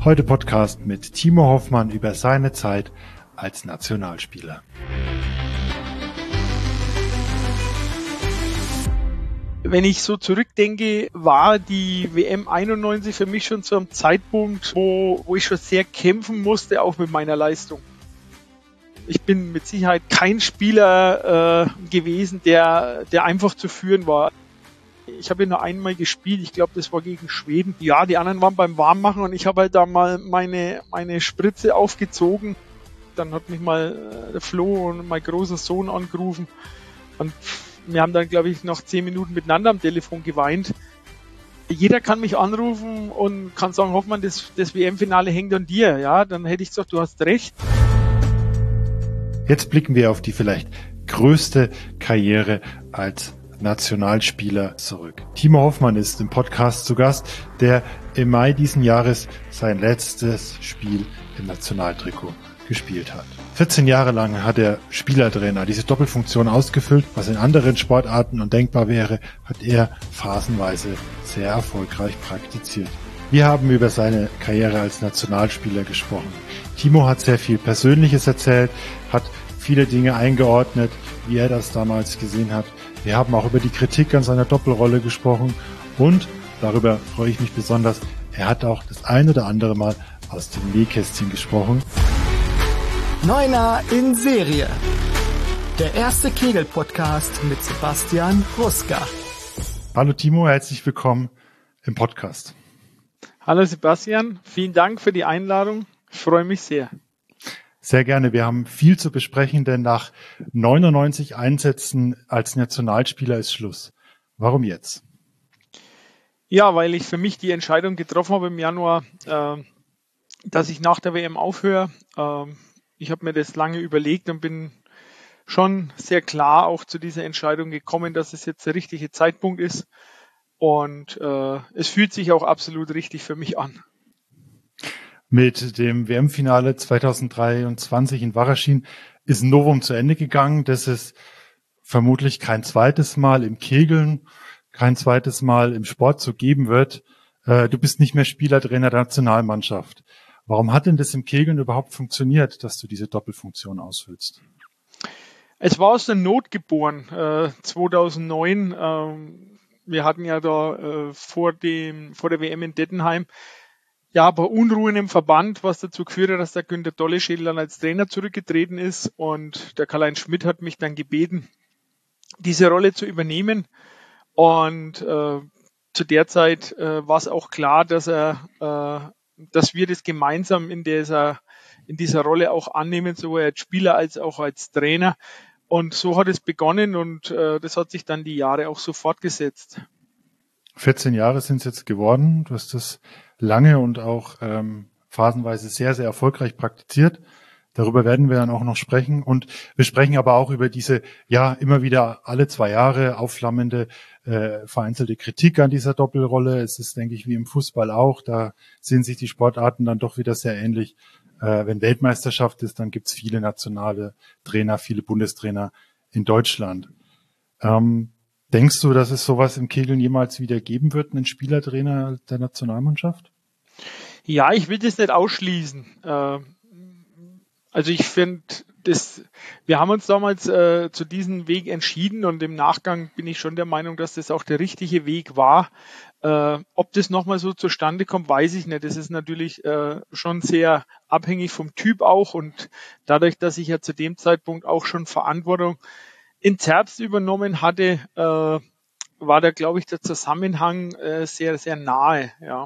Heute Podcast mit Timo Hoffmann über seine Zeit als Nationalspieler. Wenn ich so zurückdenke, war die WM 91 für mich schon zu einem Zeitpunkt, wo ich schon sehr kämpfen musste, auch mit meiner Leistung. Ich bin mit Sicherheit kein Spieler gewesen, der einfach zu führen war. Ich habe nur einmal gespielt, ich glaube, das war gegen Schweden. Ja, die anderen waren beim Warmmachen und ich habe halt da mal meine Spritze aufgezogen. Dann hat mich mal der Flo und mein großer Sohn angerufen und wir haben dann, glaube ich, noch 10 Minuten miteinander am Telefon geweint. Jeder kann mich anrufen und kann sagen, Hoffmann, das WM-Finale hängt an dir. Ja, dann hätte ich gesagt, du hast recht. Jetzt blicken wir auf die vielleicht größte Karriere als Nationalspieler zurück. Timo Hoffmann ist im Podcast zu Gast, der im Mai diesen Jahres sein letztes Spiel im Nationaltrikot gespielt hat. 14 Jahre lang hat er Spielertrainer diese Doppelfunktion ausgefüllt. Was in anderen Sportarten undenkbar wäre, hat er phasenweise sehr erfolgreich praktiziert. Wir haben über seine Karriere als Nationalspieler gesprochen. Timo hat sehr viel Persönliches erzählt, hat viele Dinge eingeordnet, wie er das damals gesehen hat. Wir haben auch über die Kritik an seiner Doppelrolle gesprochen und, darüber freue ich mich besonders, er hat auch das ein oder andere Mal aus dem Nähkästchen gesprochen. Neuner in Serie. Der erste Kegel-Podcast mit Sebastian Ruska. Hallo Timo, herzlich willkommen im Podcast. Hallo Sebastian, vielen Dank für die Einladung. Ich freue mich sehr. Sehr gerne. Wir haben viel zu besprechen, denn nach 99 Einsätzen als Nationalspieler ist Schluss. Warum jetzt? Ja, weil ich für mich die Entscheidung getroffen habe im Januar, dass ich nach der WM aufhöre. Ich habe mir das lange überlegt und bin schon sehr klar auch zu dieser Entscheidung gekommen, dass es jetzt der richtige Zeitpunkt ist. Und es fühlt sich auch absolut richtig für mich an. Mit dem WM-Finale 2023 in Waraschin ist ein Novum zu Ende gegangen. Das ist vermutlich kein zweites Mal im Kegeln, kein zweites Mal im Sport so geben wird. Du bist nicht mehr Spielertrainer der Nationalmannschaft. Warum hat denn das im Kegeln überhaupt funktioniert, dass du diese Doppelfunktion ausfüllst? Es war aus der Not geboren, 2009. Wir hatten ja da vor der WM in Dettenheim ja, aber Unruhen im Verband, was dazu geführt hat, dass der Günter Dolleschädel dann als Trainer zurückgetreten ist und der Karl-Heinz Schmidt hat mich dann gebeten, diese Rolle zu übernehmen und zu der Zeit war es auch klar, dass wir das gemeinsam in dieser Rolle auch annehmen, sowohl als Spieler als auch als Trainer und so hat es begonnen und das hat sich dann die Jahre auch so fortgesetzt. 14 Jahre sind es jetzt geworden. Du hast das lange und auch phasenweise sehr, sehr erfolgreich praktiziert. Darüber werden wir dann auch noch sprechen. Und wir sprechen aber auch über diese, ja, immer wieder alle 2 Jahre aufflammende, vereinzelte Kritik an dieser Doppelrolle. Es ist, denke ich, wie im Fußball auch. Da sehen sich die Sportarten dann doch wieder sehr ähnlich. Wenn Weltmeisterschaft ist, dann gibt's viele nationale Trainer, viele Bundestrainer in Deutschland. Denkst du, dass es sowas im Kegeln jemals wieder geben wird, einen Spielertrainer der Nationalmannschaft? Ja, ich will das nicht ausschließen. Also ich finde, wir haben uns damals zu diesem Weg entschieden und im Nachgang bin ich schon der Meinung, dass das auch der richtige Weg war. Ob das nochmal so zustande kommt, weiß ich nicht. Das ist natürlich schon sehr abhängig vom Typ auch und dadurch, dass ich ja zu dem Zeitpunkt auch schon Verantwortung in Zerbst übernommen hatte, war da, glaube ich, der Zusammenhang sehr, sehr nahe. Ja.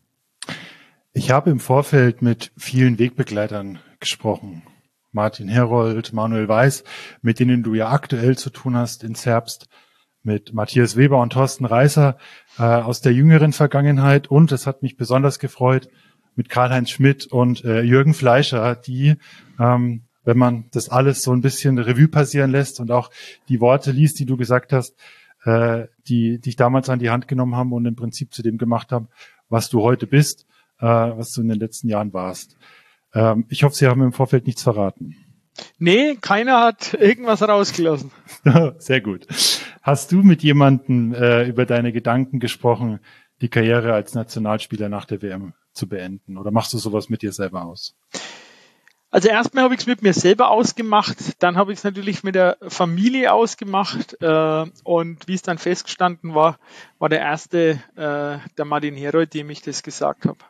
Ich habe im Vorfeld mit vielen Wegbegleitern gesprochen. Martin Herold, Manuel Weiß, mit denen du ja aktuell zu tun hast in Zerbst, mit Matthias Weber und Thorsten Reißer aus der jüngeren Vergangenheit und, es hat mich besonders gefreut, mit Karl-Heinz Schmidt und Jürgen Fleischer, die wenn man das alles so ein bisschen Revue passieren lässt und auch die Worte liest, die du gesagt hast, die dich damals an die Hand genommen haben und im Prinzip zu dem gemacht haben, was du heute bist, was du in den letzten Jahren warst. Ich hoffe, Sie haben im Vorfeld nichts verraten. Nee, keiner hat irgendwas rausgelassen. Sehr gut. Hast du mit jemandem über deine Gedanken gesprochen, die Karriere als Nationalspieler nach der WM zu beenden? Oder machst du sowas mit dir selber aus? Also erstmal habe ich es mit mir selber ausgemacht, dann habe ich es natürlich mit der Familie ausgemacht und wie es dann festgestanden war, war der erste, der Martin Herold, dem ich das gesagt habe.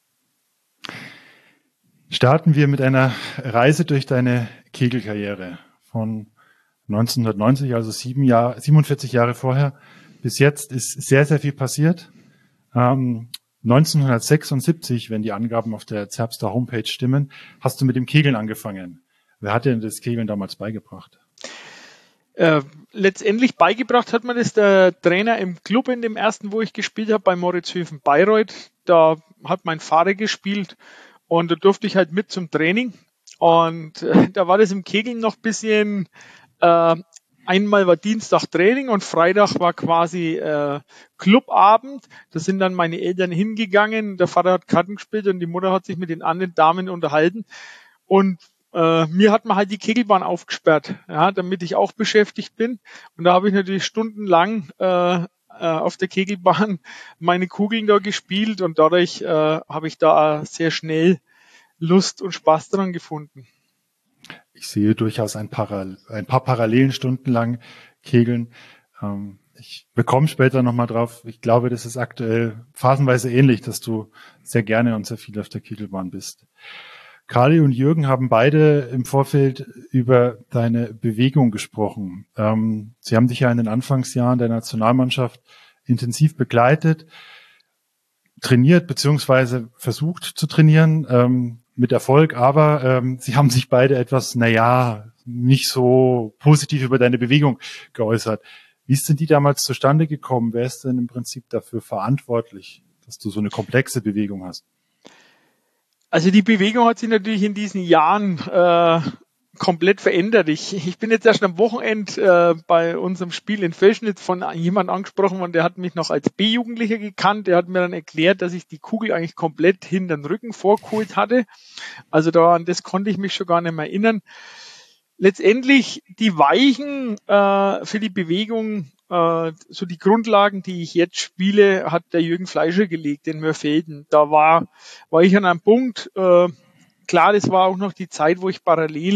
Starten wir mit einer Reise durch deine Kegelkarriere von 1990, also 47 Jahre vorher. Bis jetzt ist sehr, sehr viel passiert. 1976, wenn die Angaben auf der Zerbster Homepage stimmen, hast du mit dem Kegeln angefangen. Wer hat dir denn das Kegeln damals beigebracht? Letztendlich beigebracht hat mir das der Trainer im Club in dem ersten, wo ich gespielt habe, bei Moritzhöfen Bayreuth. Da hat mein Vater gespielt und da durfte ich halt mit zum Training. Und da war das im Kegeln noch ein bisschen, einmal war Dienstag Training und Freitag war quasi Clubabend. Da sind dann meine Eltern hingegangen. Der Vater hat Karten gespielt und die Mutter hat sich mit den anderen Damen unterhalten. Und mir hat man halt die Kegelbahn aufgesperrt, ja, damit ich auch beschäftigt bin. Und da habe ich natürlich stundenlang auf der Kegelbahn meine Kugeln da gespielt und dadurch habe ich da sehr schnell Lust und Spaß dran gefunden. Ich sehe durchaus ein paar Parallelen stundenlang Kegeln. Ich bekomme später nochmal drauf. Ich glaube, das ist aktuell phasenweise ähnlich, dass du sehr gerne und sehr viel auf der Kegelbahn bist. Kali und Jürgen haben beide im Vorfeld über deine Bewegung gesprochen. Sie haben dich ja in den Anfangsjahren der Nationalmannschaft intensiv begleitet, trainiert beziehungsweise versucht zu trainieren, mit Erfolg, aber sie haben sich beide etwas, nicht so positiv über deine Bewegung geäußert. Wie ist denn die damals zustande gekommen? Wer ist denn im Prinzip dafür verantwortlich, dass du so eine komplexe Bewegung hast? Also die Bewegung hat sich natürlich in diesen Jahren komplett verändert. Ich bin jetzt erst am Wochenende bei unserem Spiel in Felschnitz von jemandem angesprochen worden, der hat mich noch als B-Jugendlicher gekannt. Der hat mir dann erklärt, dass ich die Kugel eigentlich komplett hinter den Rücken vorgeholt hatte. Also an das konnte ich mich schon gar nicht mehr erinnern. Letztendlich die Weichen für die Bewegung, so die Grundlagen, die ich jetzt spiele, hat der Jürgen Fleischer gelegt in Mörfelden. Da war ich an einem Punkt, klar, das war auch noch die Zeit, wo ich parallel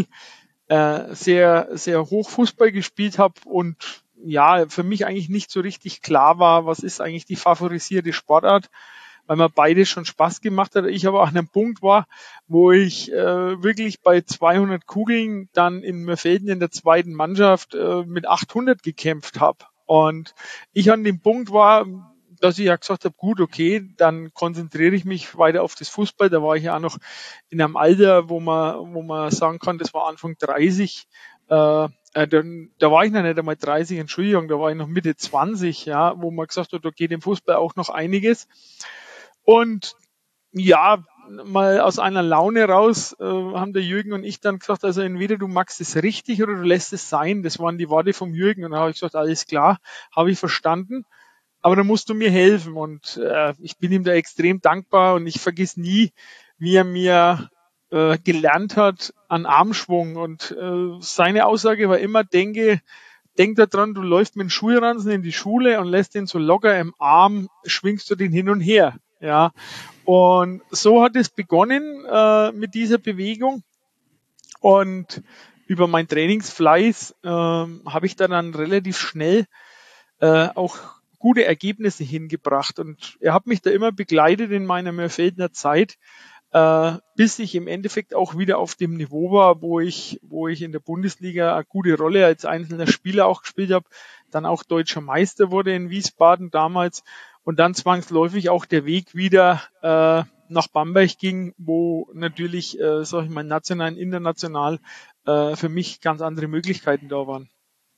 sehr, sehr hoch Fußball gespielt habe und ja, für mich eigentlich nicht so richtig klar war, was ist eigentlich die favorisierte Sportart, weil mir beides schon Spaß gemacht hat. Ich aber auch an einem Punkt war, wo ich wirklich bei 200 Kugeln dann in Mörfelden in der zweiten Mannschaft mit 800 gekämpft habe. Und ich an dem Punkt war, dass ich ja gesagt habe, gut, okay, dann konzentriere ich mich weiter auf das Fußball. Da war ich ja auch noch in einem Alter, wo man sagen kann, das war Anfang 30. Da war ich noch nicht einmal 30, Entschuldigung, da war ich noch Mitte 20, ja, wo man gesagt hat, da geht im Fußball auch noch einiges. Und ja, mal aus einer Laune raus haben der Jürgen und ich dann gesagt, also entweder du magst es richtig oder du lässt es sein. Das waren die Worte vom Jürgen. Und dann habe ich gesagt, alles klar, habe ich verstanden. Aber dann musst du mir helfen. Und ich bin ihm da extrem dankbar und ich vergiss nie, wie er mir gelernt hat an Armschwung. Und seine Aussage war immer, denk daran, du läufst mit dem Schulranzen in die Schule und lässt den so locker im Arm, schwingst du den hin und her. Ja, und so hat es begonnen mit dieser Bewegung. Und über meinen Trainingsfleiß habe ich dann relativ schnell auch gute Ergebnisse hingebracht. Und er hat mich da immer begleitet in meiner Mörfeldener Zeit, bis ich im Endeffekt auch wieder auf dem Niveau war, wo ich in der Bundesliga eine gute Rolle als einzelner Spieler auch gespielt habe, dann auch deutscher Meister wurde in Wiesbaden damals und dann zwangsläufig auch der Weg wieder nach Bamberg ging, wo natürlich, sag ich mal, national und international für mich ganz andere Möglichkeiten da waren.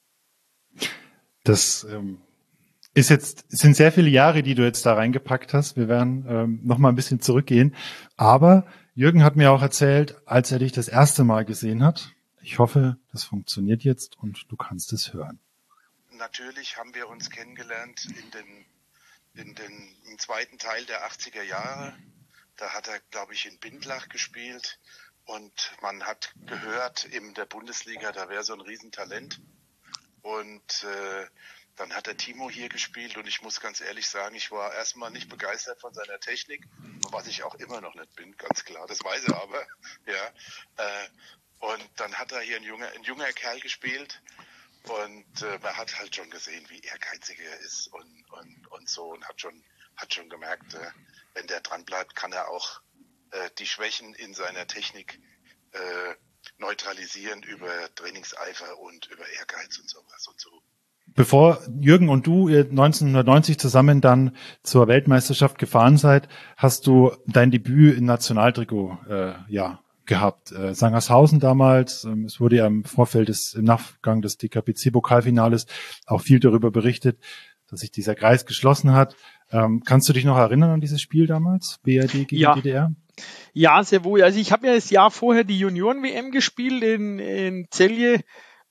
Das sind sehr viele Jahre, die du jetzt da reingepackt hast. Wir werden noch mal ein bisschen zurückgehen. Aber Jürgen hat mir auch erzählt, als er dich das erste Mal gesehen hat. Ich hoffe, das funktioniert jetzt und du kannst es hören. Natürlich haben wir uns kennengelernt im zweiten Teil der 80er Jahre. Da hat er, glaube ich, in Bindlach gespielt. Und man hat gehört, in der Bundesliga, da wäre so ein Riesentalent. Und Dann hat der Timo hier gespielt und ich muss ganz ehrlich sagen, ich war erstmal nicht begeistert von seiner Technik, was ich auch immer noch nicht bin, ganz klar, das weiß er aber, ja. Und dann hat er hier ein junger Kerl gespielt und man hat halt schon gesehen, wie ehrgeizig er ist und so und hat schon gemerkt, wenn der dran bleibt, kann er auch die Schwächen in seiner Technik neutralisieren über Trainingseifer und über Ehrgeiz und sowas und so. Bevor Jürgen und du 1990 zusammen dann zur Weltmeisterschaft gefahren seid, hast du dein Debüt im Nationaltrikot gehabt. Sangershausen damals, es wurde ja im Nachgang des DKPC-Pokalfinales auch viel darüber berichtet, dass sich dieser Kreis geschlossen hat. Kannst du dich noch erinnern an dieses Spiel damals, BRD gegen DDR? Ja, sehr wohl. Also ich habe ja das Jahr vorher die Junioren-WM gespielt in Celje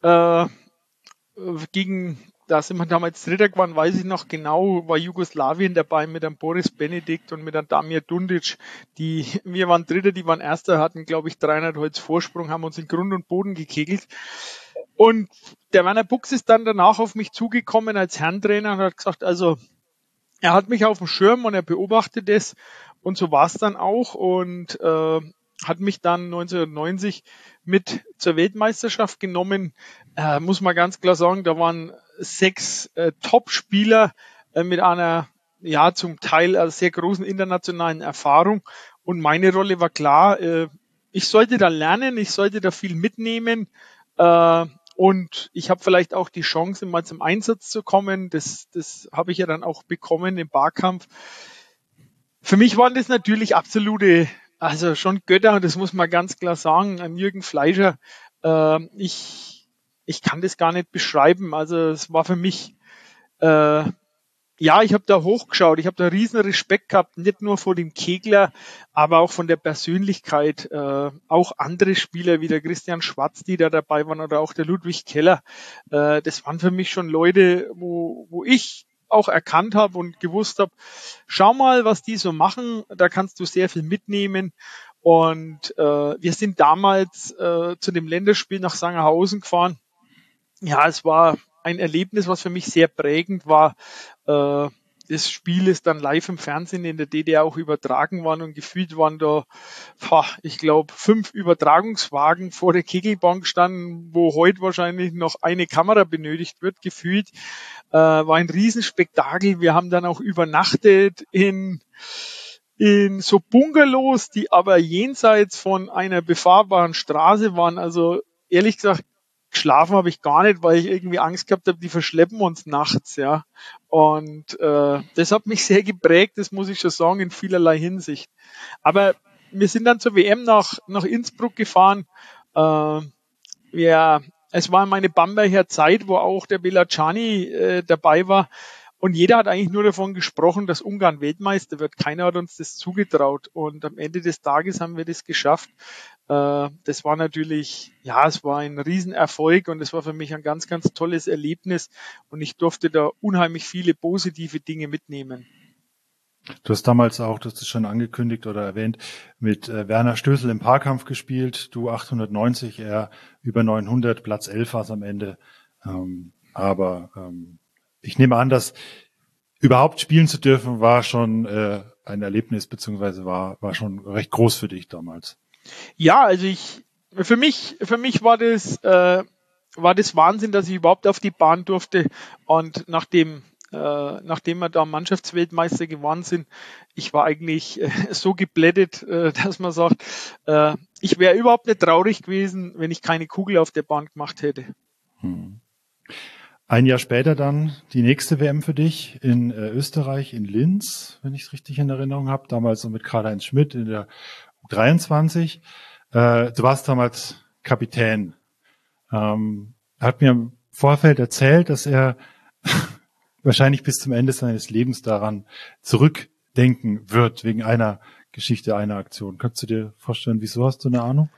da sind wir damals Dritter geworden, weiß ich noch genau, war Jugoslawien dabei mit einem Boris Benedikt und mit einem Damir Dundic. Wir waren Dritter, die waren Erster, hatten, glaube ich, 300 Holz Vorsprung, haben uns in Grund und Boden gekegelt. Und der Werner Buchs ist dann danach auf mich zugekommen als Herrentrainer und hat gesagt, also er hat mich auf dem Schirm und er beobachtet es und so war es dann auch und hat mich dann 1990 mit zur Weltmeisterschaft genommen. Muss man ganz klar sagen, da waren 6 Top-Spieler mit einer zum Teil sehr großen internationalen Erfahrung und meine Rolle war klar, ich sollte da lernen, ich sollte da viel mitnehmen und ich habe vielleicht auch die Chance, mal zum Einsatz zu kommen. Das habe ich ja dann auch bekommen im Barkampf. Für mich waren das natürlich absolute, also schon Götter, und das muss man ganz klar sagen, an Jürgen Fleischer. Ich kann das gar nicht beschreiben. Also es war für mich, ich habe da hochgeschaut, ich habe da riesen Respekt gehabt, nicht nur vor dem Kegler, aber auch von der Persönlichkeit. Auch andere Spieler wie der Christian Schwarz, die da dabei waren, oder auch der Ludwig Keller. Das waren für mich schon Leute, wo ich auch erkannt habe und gewusst habe, schau mal, was die so machen, da kannst du sehr viel mitnehmen. Und wir sind damals zu dem Länderspiel nach Sangerhausen gefahren. Ja, es war ein Erlebnis, was für mich sehr prägend war. Das Spiel ist dann live im Fernsehen in der DDR auch übertragen worden und gefühlt waren da, ich glaube, 5 Übertragungswagen vor der Kegelbank standen, wo heute wahrscheinlich noch eine Kamera benötigt wird, gefühlt. War ein Riesenspektakel. Wir haben dann auch übernachtet in so Bungalows, die aber jenseits von einer befahrbaren Straße waren. Also ehrlich gesagt, geschlafen habe ich gar nicht, weil ich irgendwie Angst gehabt habe, die verschleppen uns nachts, ja. Und das hat mich sehr geprägt, das muss ich schon sagen, in vielerlei Hinsicht. Aber wir sind dann zur WM nach Innsbruck gefahren. Es war meine Bamberger Zeit, wo auch der Belaciani dabei war. Und jeder hat eigentlich nur davon gesprochen, dass Ungarn Weltmeister wird. Keiner hat uns das zugetraut. Und am Ende des Tages haben wir das geschafft. Das war natürlich, es war ein Riesenerfolg und es war für mich ein ganz, ganz tolles Erlebnis. Und ich durfte da unheimlich viele positive Dinge mitnehmen. Du hast damals auch, du hast es schon angekündigt oder erwähnt, mit Werner Stößel im Paarkampf gespielt. Du 890, er über 900, Platz 11 war es am Ende. Ich nehme an, dass überhaupt spielen zu dürfen, war schon ein Erlebnis, beziehungsweise war schon recht groß für dich damals. Ja, also für mich war das Wahnsinn, dass ich überhaupt auf die Bahn durfte. Und nachdem wir da Mannschaftsweltmeister geworden sind, ich war eigentlich so geblättet, dass man sagt, ich wäre überhaupt nicht traurig gewesen, wenn ich keine Kugel auf der Bahn gemacht hätte. Ein Jahr später dann die nächste WM für dich in Österreich, in Linz, wenn ich es richtig in Erinnerung habe, damals so mit Karl-Heinz Schmidt in der U23. Du warst damals Kapitän. Er hat mir im Vorfeld erzählt, dass er wahrscheinlich bis zum Ende seines Lebens daran zurückdenken wird, wegen einer Geschichte, einer Aktion. Kannst du dir vorstellen, wieso? Hast du eine Ahnung?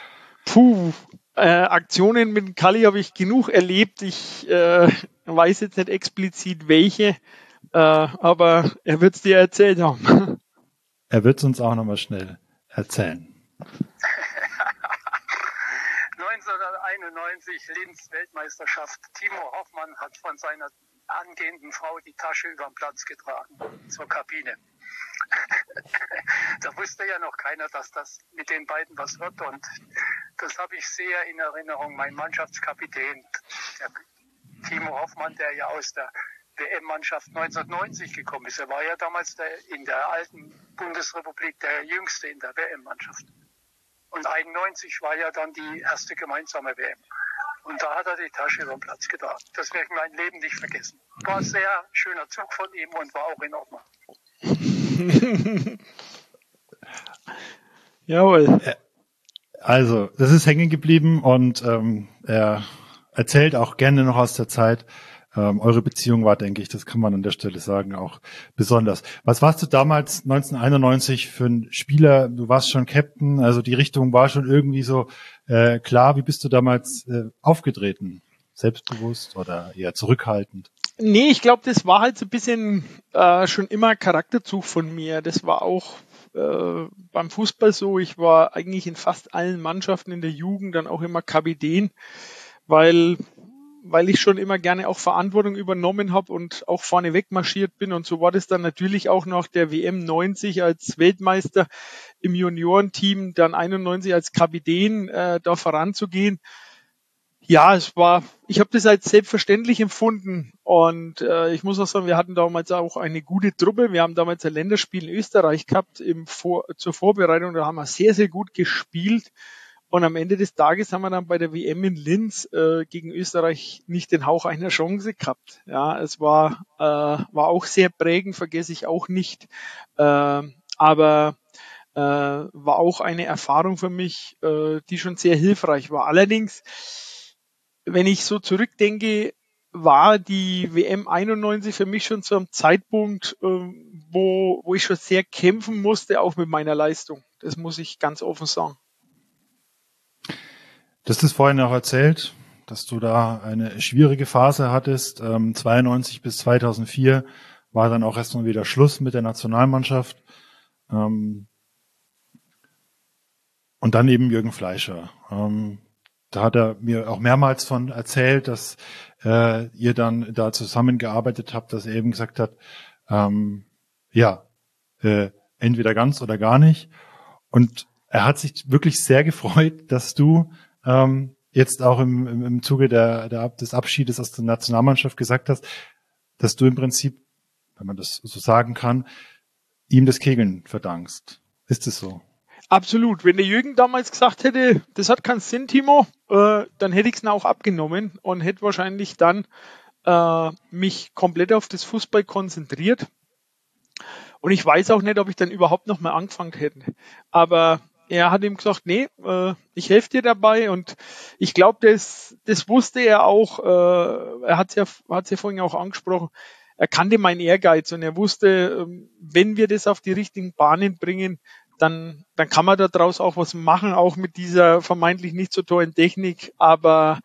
Aktionen mit Kalli habe ich genug erlebt. Ich weiß jetzt nicht explizit welche, aber er wird es dir erzählt haben. Er wird es uns auch nochmal schnell erzählen. 1991 Linz Weltmeisterschaft. Timo Hoffmann hat von seiner angehenden Frau die Tasche über den Platz getragen zur Kabine. Da wusste ja noch keiner, dass das mit den beiden was wird, und das habe ich sehr in Erinnerung. Mein Mannschaftskapitän, der Timo Hoffmann, der ja aus der WM-Mannschaft 1990 gekommen ist. Er war ja damals in der alten Bundesrepublik der Jüngste in der WM-Mannschaft. Und 91 war ja dann die erste gemeinsame WM. Und da hat er die Tasche über den Platz getragen. Das werde ich mein Leben nicht vergessen. War ein sehr schöner Zug von ihm und war auch in Ordnung. Jawohl. Also, das ist hängen geblieben, und er erzählt auch gerne noch aus der Zeit. Eure Beziehung war, denke ich, das kann man an der Stelle sagen, auch besonders. Was warst du damals 1991 für ein Spieler? Du warst schon Captain, also die Richtung war schon irgendwie so klar. Wie bist du damals aufgetreten? Selbstbewusst oder eher zurückhaltend? Nee, ich glaube, das war halt so ein bisschen schon immer Charakterzug von mir. Das war auch beim Fußball so. Ich war eigentlich in fast allen Mannschaften in der Jugend dann auch immer Kapitän, weil ich schon immer gerne auch Verantwortung übernommen habe und auch vorne weg marschiert bin. Und so war das dann natürlich auch nach der WM 90 als Weltmeister im Juniorenteam, dann 91 als Kapitän da voranzugehen. Ja, ich habe das als selbstverständlich empfunden, und ich muss auch sagen, wir hatten damals auch eine gute Truppe. Wir haben damals ein Länderspiel in Österreich gehabt zur Vorbereitung, da haben wir sehr, sehr gut gespielt. Und am Ende des Tages haben wir dann bei der WM in Linz gegen Österreich nicht den Hauch einer Chance gehabt. Ja, es war auch sehr prägend, vergesse ich auch nicht. Aber war auch eine Erfahrung für mich, die schon sehr hilfreich war. Allerdings, wenn ich so zurückdenke, war die WM 91 für mich schon zu einem Zeitpunkt, wo ich schon sehr kämpfen musste, auch mit meiner Leistung. Das muss ich ganz offen sagen. Du hast es vorhin auch erzählt, dass du da eine schwierige Phase hattest. 92 bis 2004 war dann auch erstmal wieder Schluss mit der Nationalmannschaft. Und dann eben Jürgen Fleischer. Da hat er mir auch mehrmals von erzählt, dass ihr dann da zusammengearbeitet habt, dass er eben gesagt hat, entweder ganz oder gar nicht. Und er hat sich wirklich sehr gefreut, dass du jetzt auch im Zuge des Abschiedes aus der Nationalmannschaft gesagt hast, dass du im Prinzip, wenn man das so sagen kann, ihm das Kegeln verdankst. Ist es so? Absolut. Wenn der Jürgen damals gesagt hätte, das hat keinen Sinn, Timo, dann hätte ich es auch abgenommen und hätte wahrscheinlich dann mich komplett auf das Fußball konzentriert. Und ich weiß auch nicht, ob ich dann überhaupt noch mal angefangen hätte. Aber er hat ihm gesagt, nee, ich helfe dir dabei, und ich glaube, das wusste er auch. Er hat es ja vorhin auch angesprochen. Er kannte meinen Ehrgeiz, und er wusste, wenn wir das auf die richtigen Bahnen bringen, dann kann man daraus auch was machen, auch mit dieser vermeintlich nicht so tollen Technik. Aber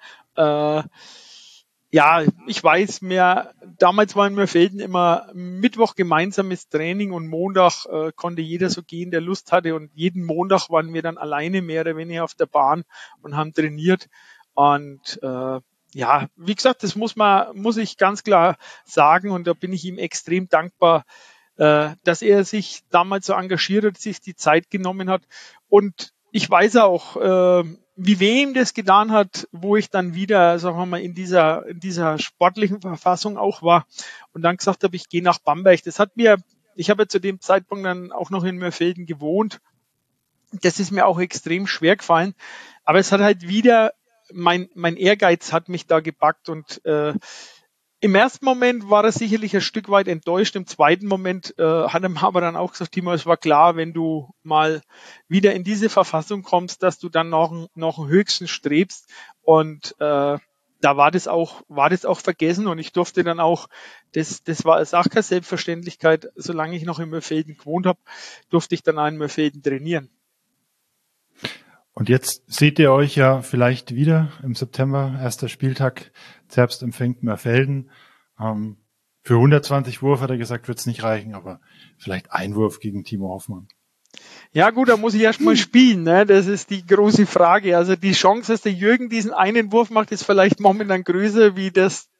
ja, ich weiß mehr, damals war in Mörfelden immer Mittwoch gemeinsames Training, und Montag konnte jeder so gehen, der Lust hatte, und jeden Montag waren wir dann alleine mehr oder weniger auf der Bahn und haben trainiert. Und ja, wie gesagt, das muss ich ganz klar sagen, und da bin ich ihm extrem dankbar, dass er sich damals so engagiert hat, sich die Zeit genommen hat. Und ich weiß auch, wie weh ihm das getan hat, wo ich dann wieder, sagen wir mal, in dieser sportlichen Verfassung auch war und dann gesagt habe, ich gehe nach Bamberg. Ich habe ja zu dem Zeitpunkt dann auch noch in Mörfelden gewohnt. Das ist mir auch extrem schwer gefallen, aber es hat halt wieder, mein Ehrgeiz hat mich da gepackt, und im ersten Moment war er sicherlich ein Stück weit enttäuscht. Im zweiten Moment hat er aber dann auch gesagt, Timo, es war klar, wenn du mal wieder in diese Verfassung kommst, dass du dann noch einen höchsten strebst. Und da war das auch vergessen, und ich durfte dann auch, das war als auch keine Selbstverständlichkeit, solange ich noch in Mörfelden gewohnt habe, durfte ich dann auch in Mörfelden trainieren. Und jetzt seht ihr euch ja vielleicht wieder im September, erster Spieltag, Zerbst empfängt Mörfelden. Für 120 Wurf, hat er gesagt, wird es nicht reichen, aber vielleicht ein Wurf gegen Timo Hoffmann. Ja gut, da muss ich erst mal spielen, ne? Das ist die große Frage. Also die Chance, dass der Jürgen diesen einen Wurf macht, ist vielleicht momentan größer wie das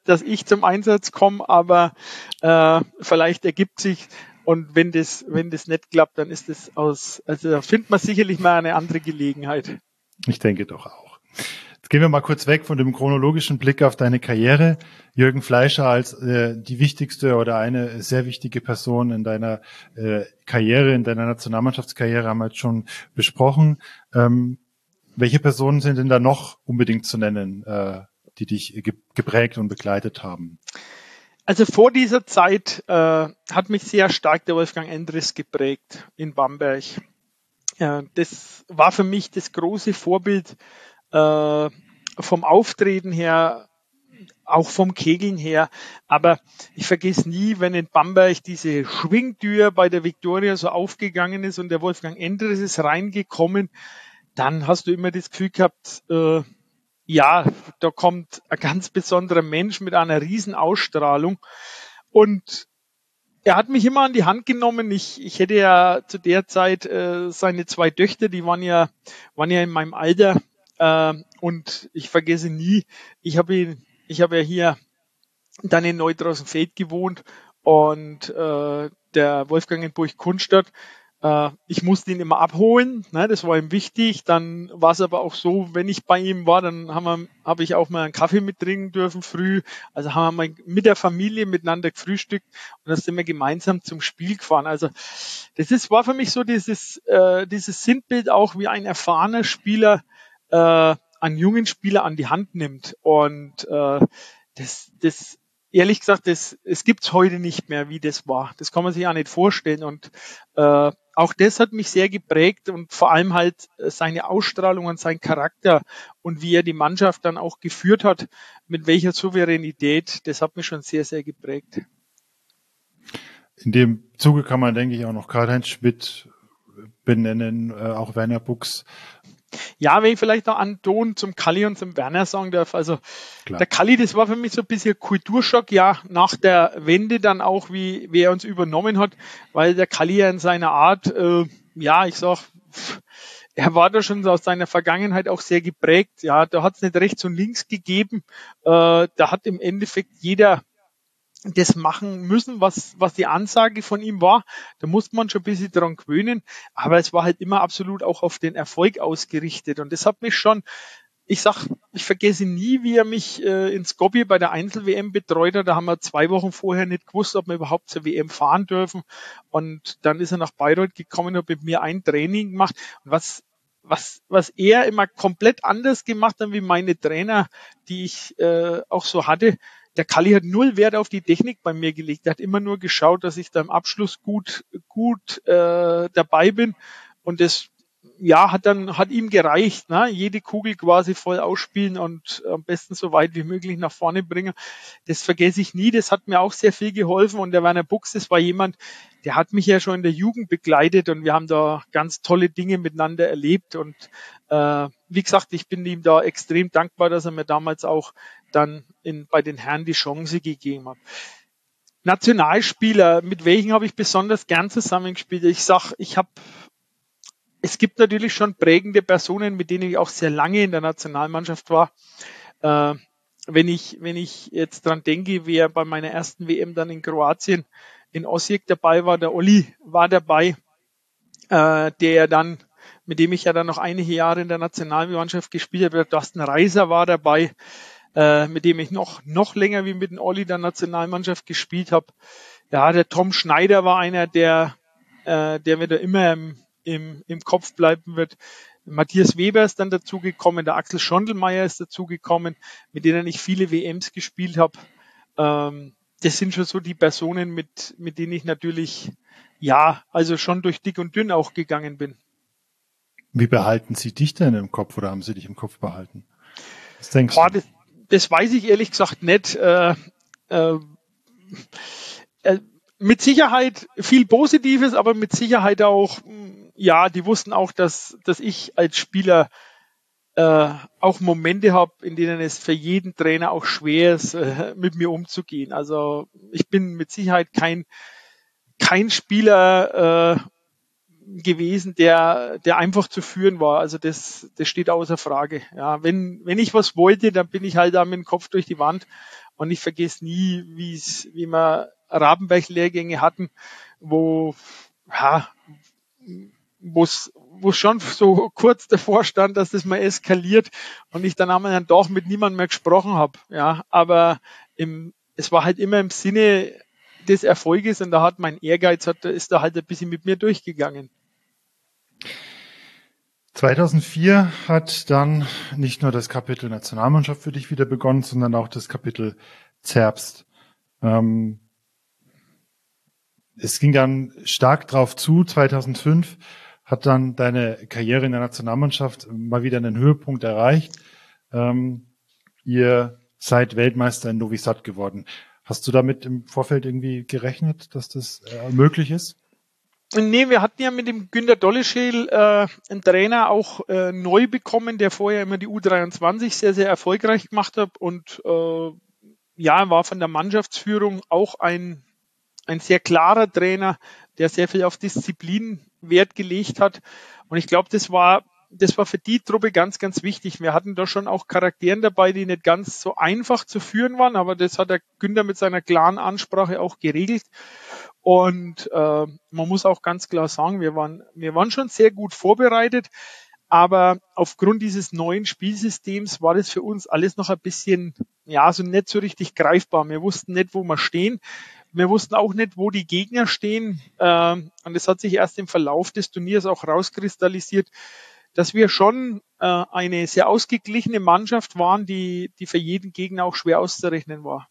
dass ich zum Einsatz komme, aber vielleicht ergibt sich, und wenn das nicht klappt, dann ist das also da findet man sicherlich mal eine andere Gelegenheit. Ich denke doch auch. Jetzt gehen wir mal kurz weg von dem chronologischen Blick auf deine Karriere. Jürgen Fleischer als die wichtigste oder eine sehr wichtige Person in deiner Karriere, in deiner Nationalmannschaftskarriere haben wir jetzt schon besprochen. Welche Personen sind denn da noch unbedingt zu nennen, die dich geprägt und begleitet haben? Also vor dieser Zeit hat mich sehr stark der Wolfgang Endres geprägt in Bamberg. Das war für mich das große Vorbild vom Auftreten her, auch vom Kegeln her. Aber ich vergesse nie, wenn in Bamberg diese Schwingtür bei der Viktoria so aufgegangen ist und der Wolfgang Endres ist reingekommen, dann hast du immer das Gefühl gehabt, ja, da kommt ein ganz besonderer Mensch mit einer riesen Ausstrahlung. Und er hat mich immer an die Hand genommen. Ich hätte ja zu der Zeit seine 2 Töchter, die waren ja in meinem Alter. Und ich vergesse nie, ich habe ja hier dann in Neudraußenfeld gewohnt und der Wolfgang in Burg-Kunstadt. Ich musste ihn immer abholen, ne, das war ihm wichtig. Dann war es aber auch so, wenn ich bei ihm war, dann habe ich auch mal einen Kaffee mittrinken dürfen früh. Also haben wir mal mit der Familie miteinander gefrühstückt und dann sind wir gemeinsam zum Spiel gefahren. Also war für mich so dieses Sinnbild auch, wie ein erfahrener Spieler einen jungen Spieler an die Hand nimmt. Und das ehrlich gesagt, es gibt's heute nicht mehr, wie das war. Das kann man sich auch nicht vorstellen. Und auch das hat mich sehr geprägt und vor allem halt seine Ausstrahlung und sein Charakter und wie er die Mannschaft dann auch geführt hat, mit welcher Souveränität, das hat mich schon sehr, sehr geprägt. In dem Zuge kann man, denke ich, auch noch Karl-Heinz Schmidt benennen, auch Werner Buchs. Ja, wenn ich vielleicht noch an Ton zum Kalli und zum Werner sagen darf. Also klar. Der Kalli, das war für mich so ein bisschen Kulturschock, ja, nach der Wende dann auch, wie er uns übernommen hat, weil der Kalli ja in seiner Art, er war da schon aus seiner Vergangenheit auch sehr geprägt. Ja, da hat es nicht rechts und links gegeben. Da hat im Endeffekt jeder das machen müssen, was die Ansage von ihm war. Da musste man schon ein bisschen dran gewöhnen, aber es war halt immer absolut auch auf den Erfolg ausgerichtet und das hat mich schon, ich vergesse nie, wie er mich in Skopje bei der Einzel-WM betreut hat. Da haben wir 2 Wochen vorher nicht gewusst, ob wir überhaupt zur WM fahren dürfen und dann ist er nach Bayreuth gekommen und hat mit mir ein Training gemacht und was er immer komplett anders gemacht hat wie meine Trainer, die ich auch so hatte. Der Kalli hat null Wert auf die Technik bei mir gelegt. Er hat immer nur geschaut, dass ich da im Abschluss gut dabei bin. Und das hat ihm gereicht, ne? Jede Kugel quasi voll ausspielen und am besten so weit wie möglich nach vorne bringen. Das vergesse ich nie. Das hat mir auch sehr viel geholfen. Und der Werner Buchs, das war jemand, der hat mich ja schon in der Jugend begleitet und wir haben da ganz tolle Dinge miteinander erlebt. Und wie gesagt, ich bin ihm da extrem dankbar, dass er mir damals auch dann bei den Herren die Chance gegeben hat. Nationalspieler, mit welchen habe ich besonders gern zusammengespielt? Es gibt natürlich schon prägende Personen, mit denen ich auch sehr lange in der Nationalmannschaft war. Wenn ich jetzt dran denke, wer bei meiner ersten WM dann in Kroatien in Osijek dabei war, der Olli war dabei, mit dem ich ja dann noch einige Jahre in der Nationalmannschaft gespielt habe. Der Thorsten Reiser war dabei, mit dem ich noch länger wie mit dem Olli der Nationalmannschaft gespielt habe. Ja, der Tom Schneider war einer, der mir da immer im Kopf bleiben wird. Matthias Weber ist dann dazugekommen, der Axel Schondelmeier ist dazugekommen, mit denen ich viele WMs gespielt habe. Das sind schon so die Personen, mit denen ich natürlich, also schon durch dick und dünn auch gegangen bin. Wie behalten Sie dich denn im Kopf oder haben Sie dich im Kopf behalten? Was denkst du? Das weiß ich ehrlich gesagt nicht. Mit Sicherheit viel Positives, aber mit Sicherheit auch, die wussten auch, dass ich als Spieler auch Momente habe, in denen es für jeden Trainer auch schwer ist, mit mir umzugehen. Also ich bin mit Sicherheit kein Spieler gewesen, der einfach zu führen war. Also das steht außer Frage. Ja, wenn ich was wollte, dann bin ich halt da mit dem Kopf durch die Wand Und ich vergesse nie, wie wir Rabenberg-Lehrgänge hatten, wo schon so kurz davor stand, dass das mal eskaliert und ich dann einmal dann doch mit niemandem mehr gesprochen habe. Ja, aber es war halt immer im Sinne des Erfolges und da hat mein Ehrgeiz ist da halt ein bisschen mit mir durchgegangen. 2004 hat dann nicht nur das Kapitel Nationalmannschaft für dich wieder begonnen, sondern auch das Kapitel Zerbst. Es ging dann stark drauf zu. 2005 hat dann deine Karriere in der Nationalmannschaft mal wieder einen Höhepunkt erreicht. Ihr seid Weltmeister in Novi Sad geworden. Hast du damit im Vorfeld irgendwie gerechnet, dass das möglich ist? Nee, wir hatten ja mit dem Günter Dollescheel einen Trainer auch neu bekommen, der vorher immer die U23 sehr, sehr erfolgreich gemacht hat und war von der Mannschaftsführung auch ein sehr klarer Trainer, der sehr viel auf Disziplin Wert gelegt hat. Und ich glaube, das war für die Truppe ganz, ganz wichtig. Wir hatten da schon auch Charakteren dabei, die nicht ganz so einfach zu führen waren, aber das hat der Günther mit seiner klaren Ansprache auch geregelt. Und man muss auch ganz klar sagen, wir waren schon sehr gut vorbereitet, aber aufgrund dieses neuen Spielsystems war das für uns alles noch ein bisschen, so nicht so richtig greifbar. Wir wussten nicht, wo wir stehen. Wir wussten auch nicht, wo die Gegner stehen. Und es hat sich erst im Verlauf des Turniers auch rauskristallisiert, dass wir schon eine sehr ausgeglichene Mannschaft waren, die für jeden Gegner auch schwer auszurechnen war.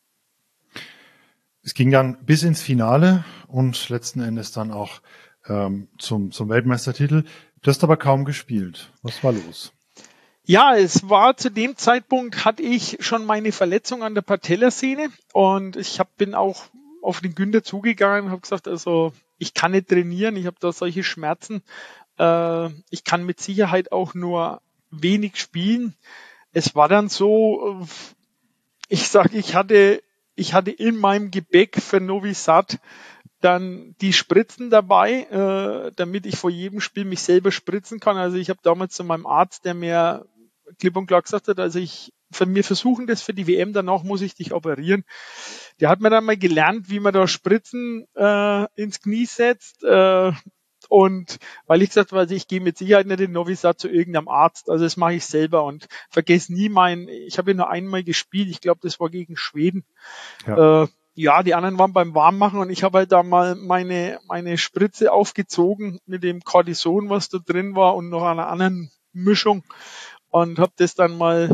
Es ging dann bis ins Finale und letzten Endes dann auch zum Weltmeistertitel. Du hast aber kaum gespielt. Was war los? Ja, es war zu dem Zeitpunkt, hatte ich schon meine Verletzung an der Patellasehne und ich bin auch auf den Günther zugegangen und habe gesagt, also ich kann nicht trainieren, ich habe da solche Schmerzen. Ich kann mit Sicherheit auch nur wenig spielen. Es war dann so, ich hatte in meinem Gebäck für Novi Sad dann die Spritzen dabei, damit ich vor jedem Spiel mich selber spritzen kann. Also ich habe damals zu meinem Arzt, der mir klipp und klar gesagt hat, also wir versuchen das für die WM, danach muss ich dich operieren. Der hat mir dann mal gelernt, wie man da Spritzen ins Knie setzt. Und weil ich gesagt habe, ich gehe mit Sicherheit nicht in Novi Sad zu irgendeinem Arzt, also das mache ich selber und vergesse nie ich habe ja nur einmal gespielt, ich glaube, das war gegen Schweden. Ja. Die anderen waren beim Warmmachen und ich habe halt da mal meine Spritze aufgezogen mit dem Cortison, was da drin war und noch einer anderen Mischung und habe das dann mal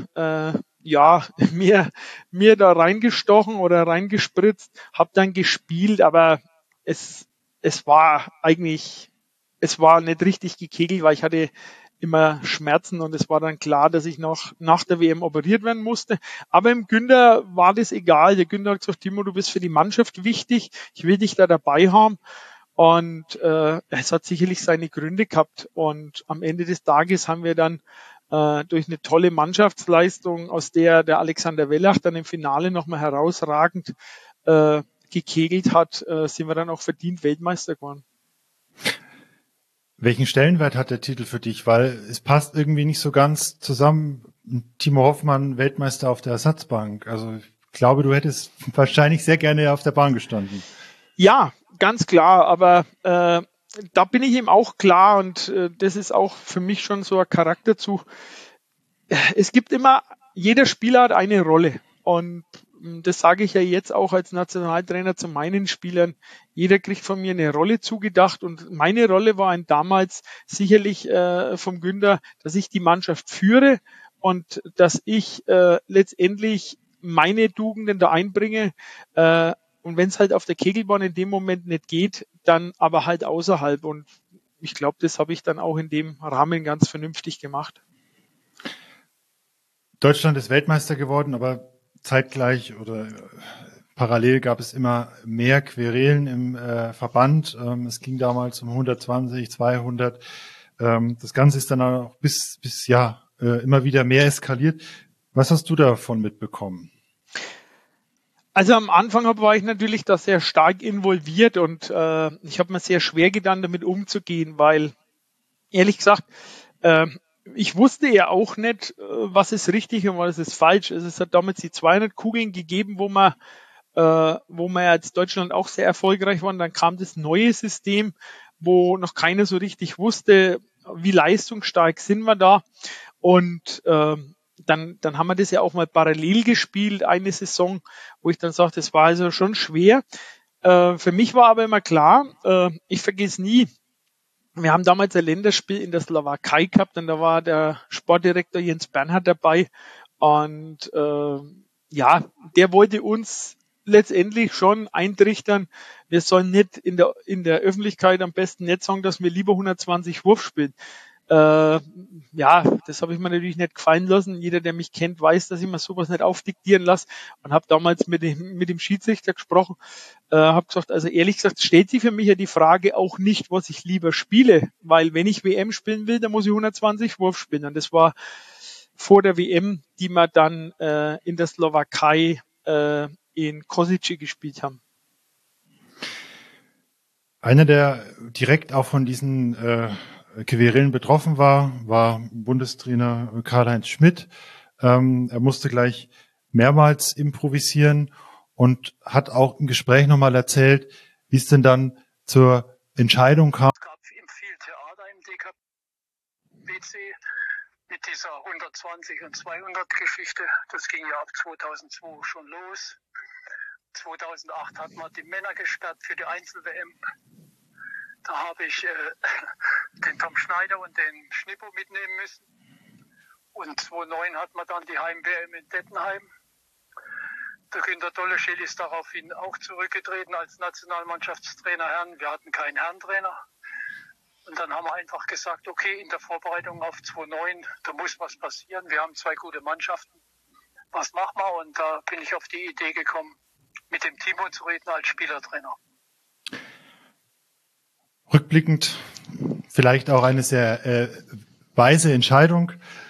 mir da reingestochen oder reingespritzt, habe dann gespielt, aber es war nicht richtig gekegelt, weil ich hatte immer Schmerzen und es war dann klar, dass ich noch nach der WM operiert werden musste. Aber im Günther war das egal. Der Günther hat gesagt, Timo, du bist für die Mannschaft wichtig. Ich will dich da dabei haben. Und es hat sicherlich seine Gründe gehabt. Und am Ende des Tages haben wir dann durch eine tolle Mannschaftsleistung, aus der Alexander Wellach dann im Finale nochmal herausragend gekegelt hat, sind wir dann auch verdient Weltmeister geworden. Welchen Stellenwert hat der Titel für dich? Weil es passt irgendwie nicht so ganz zusammen. Timo Hoffmann, Weltmeister auf der Ersatzbank. Also ich glaube, du hättest wahrscheinlich sehr gerne auf der Bahn gestanden. Ja, ganz klar. Aber da bin ich ihm auch klar und das ist auch für mich schon so ein Charakterzug. Es gibt immer, jeder Spieler hat eine Rolle und das sage ich ja jetzt auch als Nationaltrainer zu meinen Spielern. Jeder kriegt von mir eine Rolle zugedacht und meine Rolle war damals sicherlich vom Günther, dass ich die Mannschaft führe und dass ich letztendlich meine Tugenden da einbringe. Und wenn es halt auf der Kegelbahn in dem Moment nicht geht, dann aber halt außerhalb. Und ich glaube, das habe ich dann auch in dem Rahmen ganz vernünftig gemacht. Deutschland ist Weltmeister geworden, aber zeitgleich oder parallel gab es immer mehr Querelen im Verband. Es ging damals um 120, 200. Das Ganze ist dann auch bis immer wieder mehr eskaliert. Was hast du davon mitbekommen? Also am Anfang war ich natürlich da sehr stark involviert und ich habe mir sehr schwer getan, damit umzugehen, weil ehrlich gesagt, ich wusste ja auch nicht, was ist richtig und was ist falsch. Also es hat damals die 200 Kugeln gegeben, wo wir als Deutschland auch sehr erfolgreich waren. Dann kam das neue System, wo noch keiner so richtig wusste, wie leistungsstark sind wir da. Und dann haben wir das ja auch mal parallel gespielt, eine Saison, wo ich dann sagte, das war also schon schwer. Für mich war aber immer klar, ich vergesse nie, wir haben damals ein Länderspiel in der Slowakei gehabt und da war der Sportdirektor Jens Bernhard dabei und der wollte uns letztendlich schon eintrichtern, wir sollen nicht in der Öffentlichkeit am besten nicht sagen, dass wir lieber 120 Wurf spielen. Das habe ich mir natürlich nicht gefallen lassen. Jeder, der mich kennt, weiß, dass ich mir sowas nicht aufdiktieren lasse und habe damals mit dem Schiedsrichter gesprochen, habe gesagt, also ehrlich gesagt, stellt sich für mich ja die Frage auch nicht, was ich lieber spiele, weil wenn ich WM spielen will, dann muss ich 120 Wurf spielen und das war vor der WM, die wir dann in der Slowakei in Kosice gespielt haben. Einer, der direkt auch von diesen Querelen betroffen war Bundestrainer Karl-Heinz Schmidt. Er musste gleich mehrmals improvisieren und hat auch im Gespräch nochmal erzählt, wie es denn dann zur Entscheidung kam. Es gab viel Theater im DKBC mit dieser 120 und 200 Geschichte. Das ging ja ab 2002 schon los. 2008 hat man die Männer gesperrt für die Einzel-WM. Da habe ich den Tom Schneider und den Schnippo mitnehmen müssen. Und 2009 hat man dann die Heim-WM in Dettenheim. Der Günter Dolleschel ist daraufhin auch zurückgetreten als Nationalmannschaftstrainer Herren. Wir hatten keinen Herrentrainer. Und dann haben wir einfach gesagt, okay, in der Vorbereitung auf 2009, da muss was passieren. Wir haben 2 gute Mannschaften. Was machen wir? Und da bin ich auf die Idee gekommen, mit dem Timo zu reden als Spielertrainer. Rückblickend vielleicht auch eine sehr weise Entscheidung.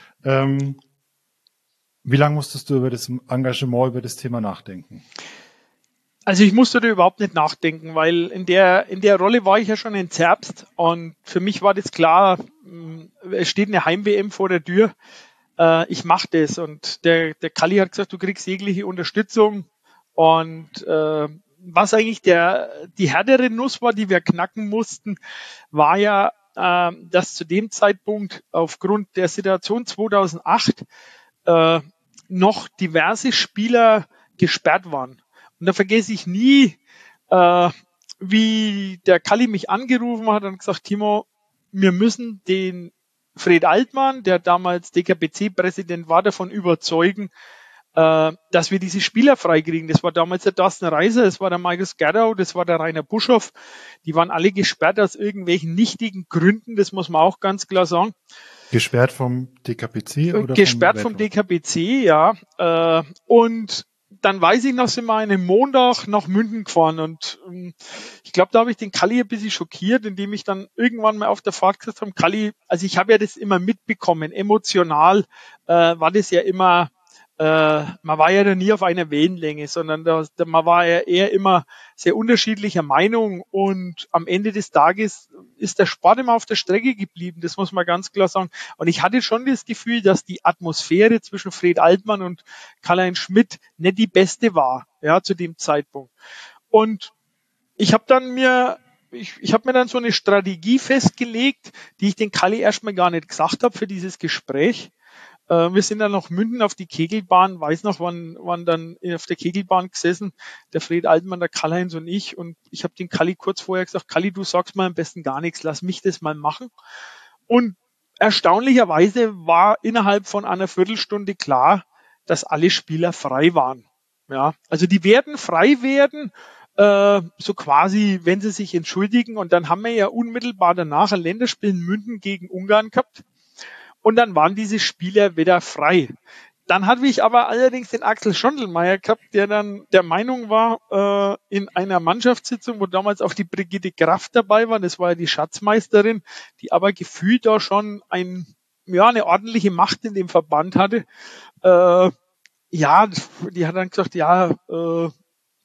Wie lange musstest du über das Engagement, über das Thema nachdenken? Also ich musste da überhaupt nicht nachdenken, weil in der Rolle war ich ja schon in Zerbst und für mich war das klar, es steht eine Heim-WM vor der Tür, ich mache das und der Kalli hat gesagt, du kriegst jegliche Unterstützung und was eigentlich die härtere Nuss war, die wir knacken mussten, war ja, dass zu dem Zeitpunkt aufgrund der Situation 2008 noch diverse Spieler gesperrt waren. Und da vergesse ich nie, wie der Kalli mich angerufen hat und gesagt, Timo, wir müssen den Fred Altmann, der damals DKBC-Präsident war, davon überzeugen, dass wir diese Spieler freikriegen. Das war damals der Thorsten Reiser, das war der Michael Skerdow, das war der Rainer Buschhoff. Die waren alle gesperrt aus irgendwelchen nichtigen Gründen, das muss man auch ganz klar sagen. Gesperrt vom DKBC oder gesperrt vom DKBC, ja. Und dann weiß ich noch, sind wir einen Montag nach München gefahren und ich glaube, da habe ich den Kalli ein bisschen schockiert, indem ich dann irgendwann mal auf der Fahrt gesagt habe, Kalli, also ich habe ja das immer mitbekommen, emotional war das ja immer, man war ja nie auf einer Wellenlänge, sondern man war ja eher immer sehr unterschiedlicher Meinung und am Ende des Tages ist der Sport immer auf der Strecke geblieben, das muss man ganz klar sagen. Und ich hatte schon das Gefühl, dass die Atmosphäre zwischen Fred Altmann und Karl-Heinz Schmidt nicht die beste war, ja, zu dem Zeitpunkt. Und ich habe mir dann so eine Strategie festgelegt, die ich den Kalli erstmal gar nicht gesagt habe für dieses Gespräch. Wir sind dann nach München auf die Kegelbahn, weiß noch, wann dann auf der Kegelbahn gesessen, der Fred Altmann, der Karl-Heinz und ich. Und ich habe den Kalli kurz vorher gesagt, Kalli, du sagst mal am besten gar nichts, lass mich das mal machen. Und erstaunlicherweise war innerhalb von einer Viertelstunde klar, dass alle Spieler frei waren. Ja, also die werden frei werden, so quasi, wenn sie sich entschuldigen. Und dann haben wir ja unmittelbar danach ein Länderspiel in München gegen Ungarn gehabt. Und dann waren diese Spieler wieder frei. Dann hatte ich aber allerdings den Axel Schondelmeier gehabt, der dann der Meinung war, in einer Mannschaftssitzung, wo damals auch die Brigitte Graf dabei war, das war ja die Schatzmeisterin, die aber gefühlt da schon eine ordentliche Macht in dem Verband hatte. Die hat dann gesagt, hat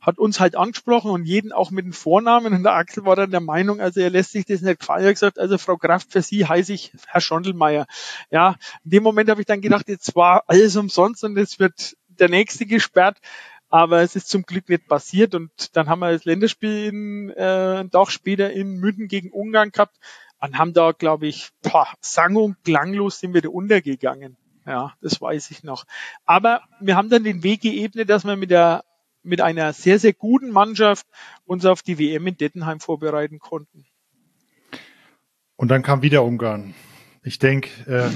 hat uns halt angesprochen und jeden auch mit dem Vornamen. Und der Axel war dann der Meinung, also er lässt sich das nicht gefallen. Er hat gesagt, also Frau Kraft, für Sie heiße ich Herr Schondelmeier. Ja, in dem Moment habe ich dann gedacht, jetzt war alles umsonst und jetzt wird der Nächste gesperrt. Aber es ist zum Glück nicht passiert und dann haben wir das Länderspiel einen Tag später in München gegen Ungarn gehabt und haben da, glaube ich, sang- und klanglos sind wir da untergegangen. Ja, das weiß ich noch. Aber wir haben dann den Weg geebnet, dass wir mit einer sehr, sehr guten Mannschaft uns auf die WM in Dettenheim vorbereiten konnten. Und dann kam wieder Ungarn. Ich denke,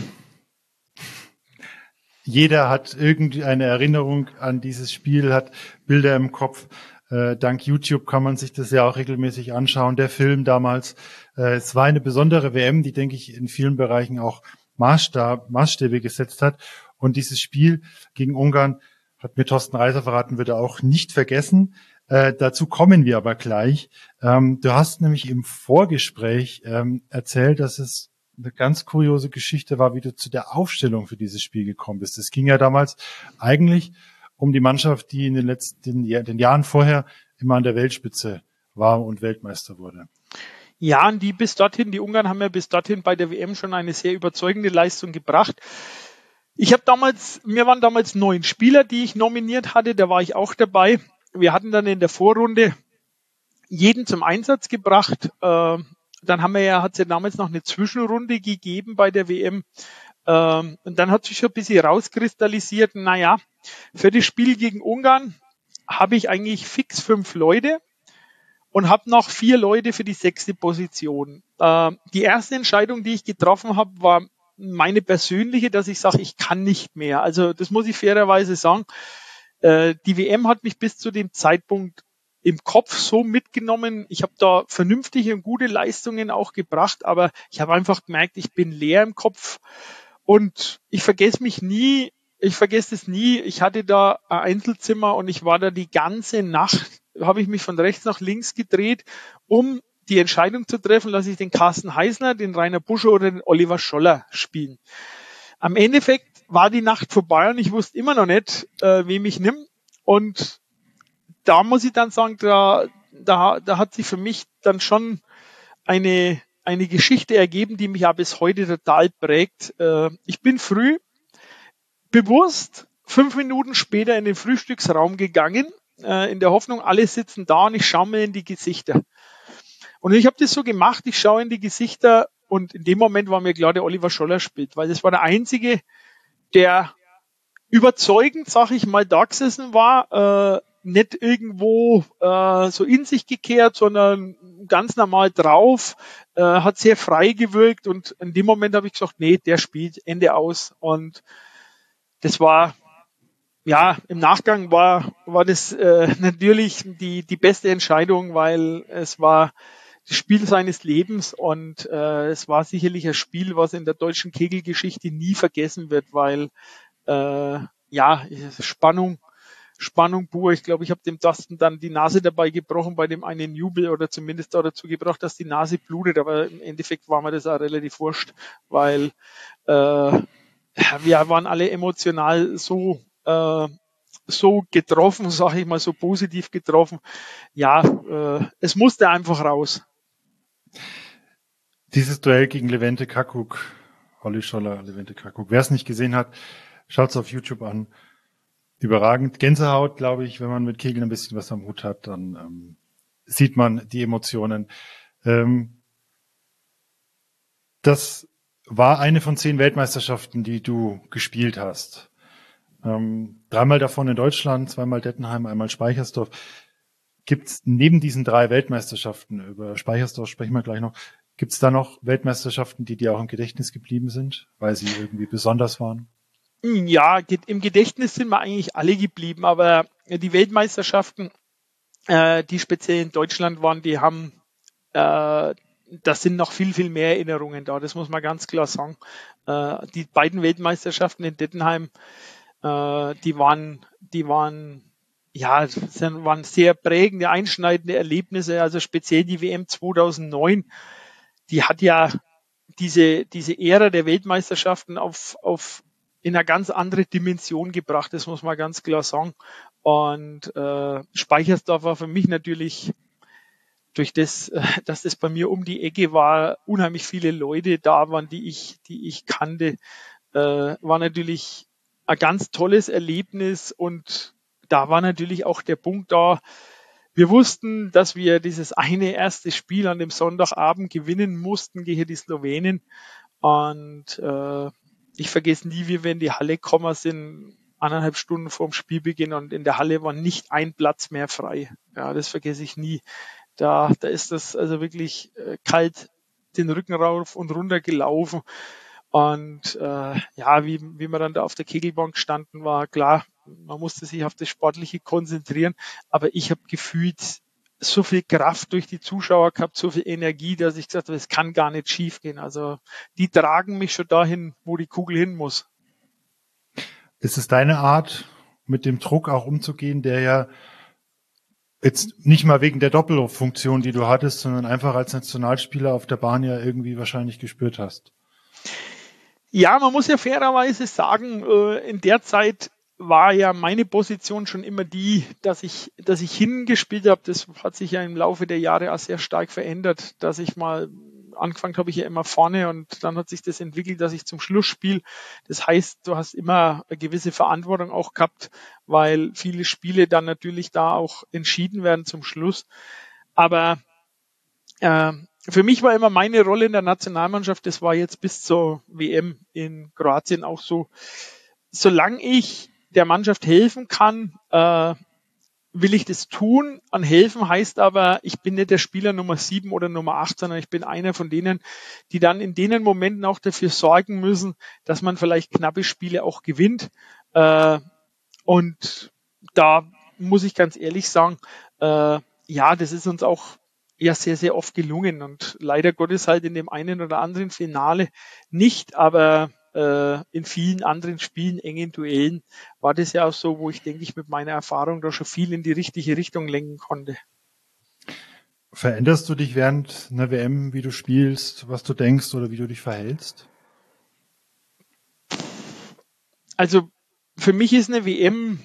jeder hat irgendwie eine Erinnerung an dieses Spiel, hat Bilder im Kopf. Dank YouTube kann man sich das ja auch regelmäßig anschauen. Der Film damals, es war eine besondere WM, die, denke ich, in vielen Bereichen auch Maßstäbe gesetzt hat. Und dieses Spiel gegen Ungarn, hat mir Thorsten Reiser verraten, wird er auch nicht vergessen. Dazu kommen wir aber gleich. Du hast nämlich im Vorgespräch erzählt, dass es eine ganz kuriose Geschichte war, wie du zu der Aufstellung für dieses Spiel gekommen bist. Es ging ja damals eigentlich um die Mannschaft, die in den Jahren vorher immer an der Weltspitze war und Weltmeister wurde. Ja, und die Ungarn haben ja bis dorthin bei der WM schon eine sehr überzeugende Leistung gebracht. Mir waren damals 9 Spieler, die ich nominiert hatte, da war ich auch dabei. Wir hatten dann in der Vorrunde jeden zum Einsatz gebracht. Dann hat es ja damals noch eine Zwischenrunde gegeben bei der WM. Und dann hat sich schon ein bisschen rauskristallisiert, für das Spiel gegen Ungarn habe ich eigentlich fix 5 Leute und habe noch 4 Leute für die 6. Position. Die erste Entscheidung, die ich getroffen habe, war meine persönliche, dass ich sage, ich kann nicht mehr. Also das muss ich fairerweise sagen. Die WM hat mich bis zu dem Zeitpunkt im Kopf so mitgenommen. Ich habe da vernünftige und gute Leistungen auch gebracht, aber ich habe einfach gemerkt, ich bin leer im Kopf und ich vergesse es nie. Ich hatte da ein Einzelzimmer und ich war da die ganze Nacht, habe ich mich von rechts nach links gedreht, um die Entscheidung zu treffen, lasse ich den Carsten Heißler, den Rainer Buscher oder den Oliver Scholler spielen. Am Endeffekt war die Nacht vorbei und ich wusste immer noch nicht, wem ich nimm. Und da muss ich dann sagen, da hat sich für mich dann schon eine Geschichte ergeben, die mich ja bis heute total prägt. Ich bin früh bewusst 5 Minuten später in den Frühstücksraum gegangen, in der Hoffnung, alle sitzen da und ich schaue mir in die Gesichter. Und ich habe das so gemacht, ich schaue in die Gesichter und in dem Moment war mir klar, der Oliver Scholler spielt, weil das war der Einzige, der überzeugend, sag ich mal, da gesessen war, nicht irgendwo so in sich gekehrt, sondern ganz normal drauf, hat sehr frei gewirkt und in dem Moment habe ich gesagt, nee, der spielt, Ende aus. Und das war, ja, im Nachgang war das natürlich die beste Entscheidung, weil es war das Spiel seines Lebens und es war sicherlich ein Spiel, was in der deutschen Kegelgeschichte nie vergessen wird, weil Spannung pur. Ich glaube, ich habe dem Thorsten dann die Nase dabei gebrochen bei dem einen Jubel oder zumindest dazu gebracht, dass die Nase blutet. Aber im Endeffekt war mir das auch relativ wurscht, weil wir waren alle emotional so getroffen, sage ich mal, so positiv getroffen. Ja, es musste einfach raus. Dieses Duell gegen Levente Kakuk, Olli Scholler, Levente Kakuk. Wer es nicht gesehen hat, schaut's auf YouTube an. Überragend. Gänsehaut, glaube ich, wenn man mit Kegeln ein bisschen was am Hut hat, dann sieht man die Emotionen. Das war eine von 10 Weltmeisterschaften, die du gespielt hast. 3-mal davon in Deutschland, 2-mal Dettenheim, 1-mal Speichersdorf. Gibt's neben diesen 3 Weltmeisterschaften, über Speichersdorf sprechen wir gleich noch, gibt's da noch Weltmeisterschaften, die dir auch im Gedächtnis geblieben sind, weil sie irgendwie besonders waren? Ja, im Gedächtnis sind wir eigentlich alle geblieben, aber die Weltmeisterschaften, die speziell in Deutschland waren, die haben, da sind noch viel, viel mehr Erinnerungen da, das muss man ganz klar sagen. Die beiden Weltmeisterschaften in Dettenheim, die waren sehr prägende, einschneidende Erlebnisse, also speziell die WM 2009, die hat ja diese Ära der Weltmeisterschaften in eine ganz andere Dimension gebracht, das muss man ganz klar sagen. Und Speichersdorf war für mich natürlich durch das, dass das bei mir um die Ecke war, unheimlich viele Leute da waren, die ich kannte, war natürlich ein ganz tolles Erlebnis. Und da war natürlich auch der Punkt da, wir wussten, dass wir dieses eine erste Spiel an dem Sonntagabend gewinnen mussten gegen die Slowenen. Und ich vergesse nie, wie wir in die Halle gekommen sind, 1,5 Stunden vorm Spielbeginn, und in der Halle war nicht ein Platz mehr frei. Ja, das vergesse ich nie. Da ist das also wirklich kalt den Rücken rauf und runter gelaufen. Und wie man dann da auf der Kegelbank gestanden war, klar, man musste sich auf das Sportliche konzentrieren, aber ich habe gefühlt so viel Kraft durch die Zuschauer gehabt, so viel Energie, dass ich gesagt habe, es kann gar nicht schief gehen. Also die tragen mich schon dahin, wo die Kugel hin muss. Ist es deine Art, mit dem Druck auch umzugehen, der ja jetzt nicht mal wegen der Doppelfunktion, die du hattest, sondern einfach als Nationalspieler auf der Bahn ja irgendwie wahrscheinlich gespürt hast? Ja, man muss ja fairerweise sagen, in der Zeit war ja meine Position schon immer die, dass ich hingespielt habe. Das hat sich ja im Laufe der Jahre auch sehr stark verändert, dass ich mal angefangen habe ich ja immer vorne, und dann hat sich das entwickelt, dass ich zum Schluss spiele. Das heißt, du hast immer eine gewisse Verantwortung auch gehabt, weil viele Spiele dann natürlich da auch entschieden werden zum Schluss. Aber für mich war immer meine Rolle in der Nationalmannschaft, das war jetzt bis zur WM in Kroatien auch so, solange ich der Mannschaft helfen kann, will ich das tun. An helfen heißt aber, ich bin nicht der Spieler Nummer 7 oder Nummer 8, sondern ich bin einer von denen, die dann in denen Momenten auch dafür sorgen müssen, dass man vielleicht knappe Spiele auch gewinnt. Und da muss ich ganz ehrlich sagen, das ist uns auch ja sehr, sehr oft gelungen, und leider Gottes halt in dem einen oder anderen Finale nicht, aber in vielen anderen Spielen, engen Duellen, war das ja auch so, wo ich denke, ich mit meiner Erfahrung da schon viel in die richtige Richtung lenken konnte. Veränderst du dich während einer WM, wie du spielst, was du denkst oder wie du dich verhältst? Also für mich ist eine WM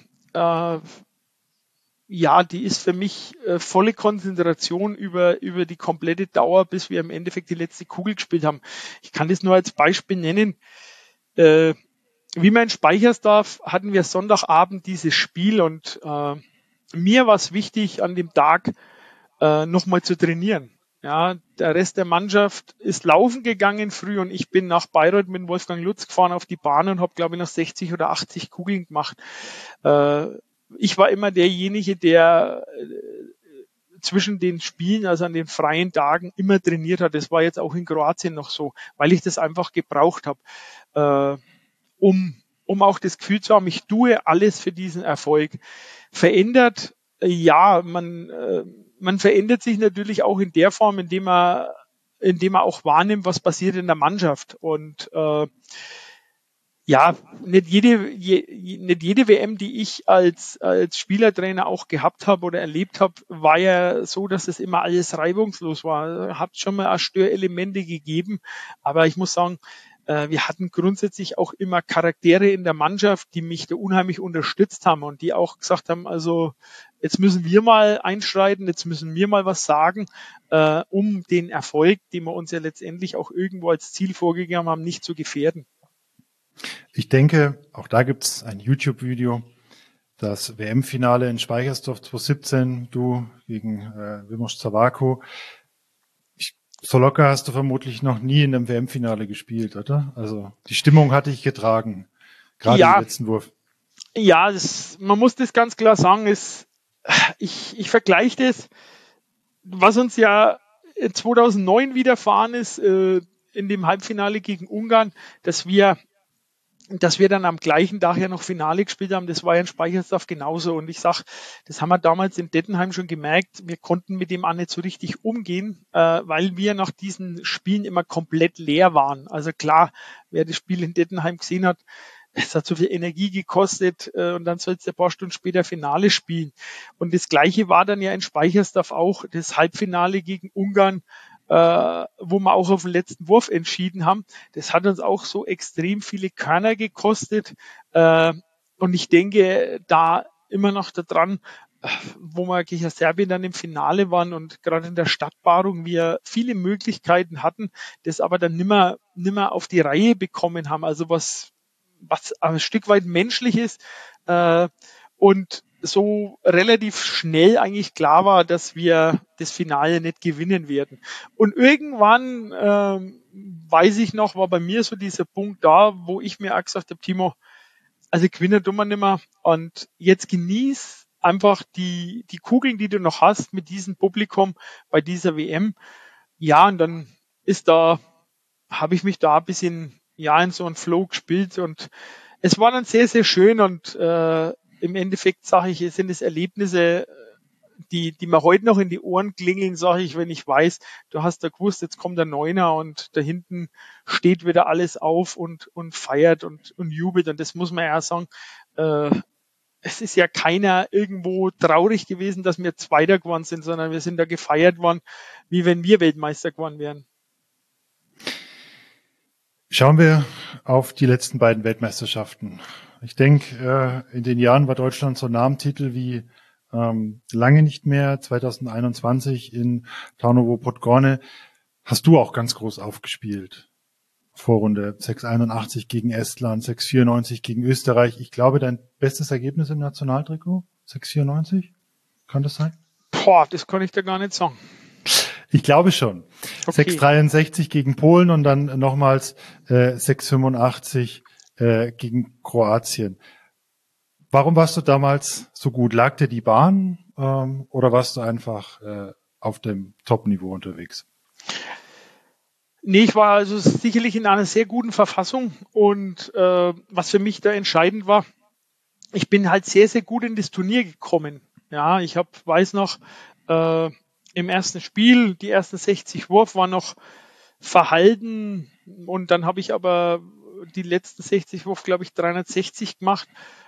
die ist für mich volle Konzentration über die komplette Dauer, bis wir im Endeffekt die letzte Kugel gespielt haben. Ich kann das nur als Beispiel nennen. Wie man in Speichersdorf hatten wir Sonntagabend dieses Spiel, und mir war es wichtig, an dem Tag nochmal zu trainieren. Ja, der Rest der Mannschaft ist laufen gegangen früh, und ich bin nach Bayreuth mit Wolfgang Lutz gefahren auf die Bahn und habe, glaube ich, noch 60 oder 80 Kugeln gemacht. Ich war immer derjenige, der zwischen den Spielen, also an den freien Tagen, immer trainiert hat. Das war jetzt auch in Kroatien noch so, weil ich das einfach gebraucht habe, um auch das Gefühl zu haben, ich tue alles für diesen Erfolg. Verändert, man verändert sich natürlich auch in der Form, indem man auch wahrnimmt, was passiert in der Mannschaft. Und nicht jede WM, die ich als Spielertrainer auch gehabt habe oder erlebt habe, war ja so, dass es immer alles reibungslos war. Hat schon mal auch Störelemente gegeben, aber ich muss sagen, wir hatten grundsätzlich auch immer Charaktere in der Mannschaft, die mich da unheimlich unterstützt haben und die auch gesagt haben, also jetzt müssen wir mal einschreiten, jetzt müssen wir mal was sagen, um den Erfolg, den wir uns ja letztendlich auch irgendwo als Ziel vorgegeben haben, nicht zu gefährden. Ich denke, auch da gibt's ein YouTube-Video, das WM-Finale in Speichersdorf 2017, du gegen Wilmoš Savako. So locker hast du vermutlich noch nie in einem WM-Finale gespielt, oder? Also die Stimmung hatte ich getragen, gerade im letzten Wurf. Ja, man muss das ganz klar sagen, ich vergleiche das, was uns ja 2009 widerfahren ist, in dem Halbfinale gegen Ungarn, dass wir dann am gleichen Tag ja noch Finale gespielt haben, das war ja in Speichersdorf genauso. Und ich sag, das haben wir damals in Dettenheim schon gemerkt, wir konnten mit dem auch nicht so richtig umgehen, weil wir nach diesen Spielen immer komplett leer waren. Also klar, wer das Spiel in Dettenheim gesehen hat, es hat so viel Energie gekostet und dann soll es ein paar Stunden später Finale spielen. Und das Gleiche war dann ja in Speichersdorf auch, das Halbfinale gegen Ungarn, wo wir auch auf den letzten Wurf entschieden haben. Das hat uns auch so extrem viele Körner gekostet. Und ich denke, da immer noch da dran, wo wir gegen Serbien dann im Finale waren und gerade in der Stadtpaarung wir viele Möglichkeiten hatten, das aber dann nimmer auf die Reihe bekommen haben. Also was ein Stück weit menschlich ist und so relativ schnell eigentlich klar war, dass wir das Finale nicht gewinnen werden. Und irgendwann, weiß ich noch, war bei mir so dieser Punkt da, wo ich mir auch gesagt habe, Timo, also gewinnen tun wir nicht mehr und jetzt genieß einfach die Kugeln, die du noch hast mit diesem Publikum bei dieser WM. Ja, und dann habe ich mich da ein bisschen in so einen Flow gespielt und es war dann sehr, sehr schön und im Endeffekt sage ich, es sind es Erlebnisse, die mir heute noch in die Ohren klingeln, sage ich, wenn ich weiß, du hast da gewusst, jetzt kommt der Neuner und da hinten steht wieder alles auf und feiert und jubelt und das muss man ja sagen, es ist ja keiner irgendwo traurig gewesen, dass wir Zweiter geworden sind, sondern wir sind da gefeiert worden, wie wenn wir Weltmeister geworden wären. Schauen wir auf die letzten beiden Weltmeisterschaften. Ich denke, in den Jahren war Deutschland so nah am Titel wie lange nicht mehr. 2021 in Tarnowo Podgorny hast du auch ganz groß aufgespielt. Vorrunde 6:81 gegen Estland, 6:94 gegen Österreich. Ich glaube, dein bestes Ergebnis im Nationaltrikot? 6:94? Kann das sein? Boah, das kann ich dir gar nicht sagen. Ich glaube schon. Okay. 6:63 gegen Polen und dann nochmals 6:85 gegen Kroatien. Warum warst du damals so gut? Lag dir die Bahn oder warst du einfach auf dem Top-Niveau unterwegs? Nee, ich war also sicherlich in einer sehr guten Verfassung und was für mich da entscheidend war, ich bin halt sehr, sehr gut in das Turnier gekommen. Ja, ich weiß noch, im ersten Spiel, die ersten 60 Wurf waren noch verhalten und dann habe ich aber die letzten 60 Wurf, glaube ich, 360 gemacht.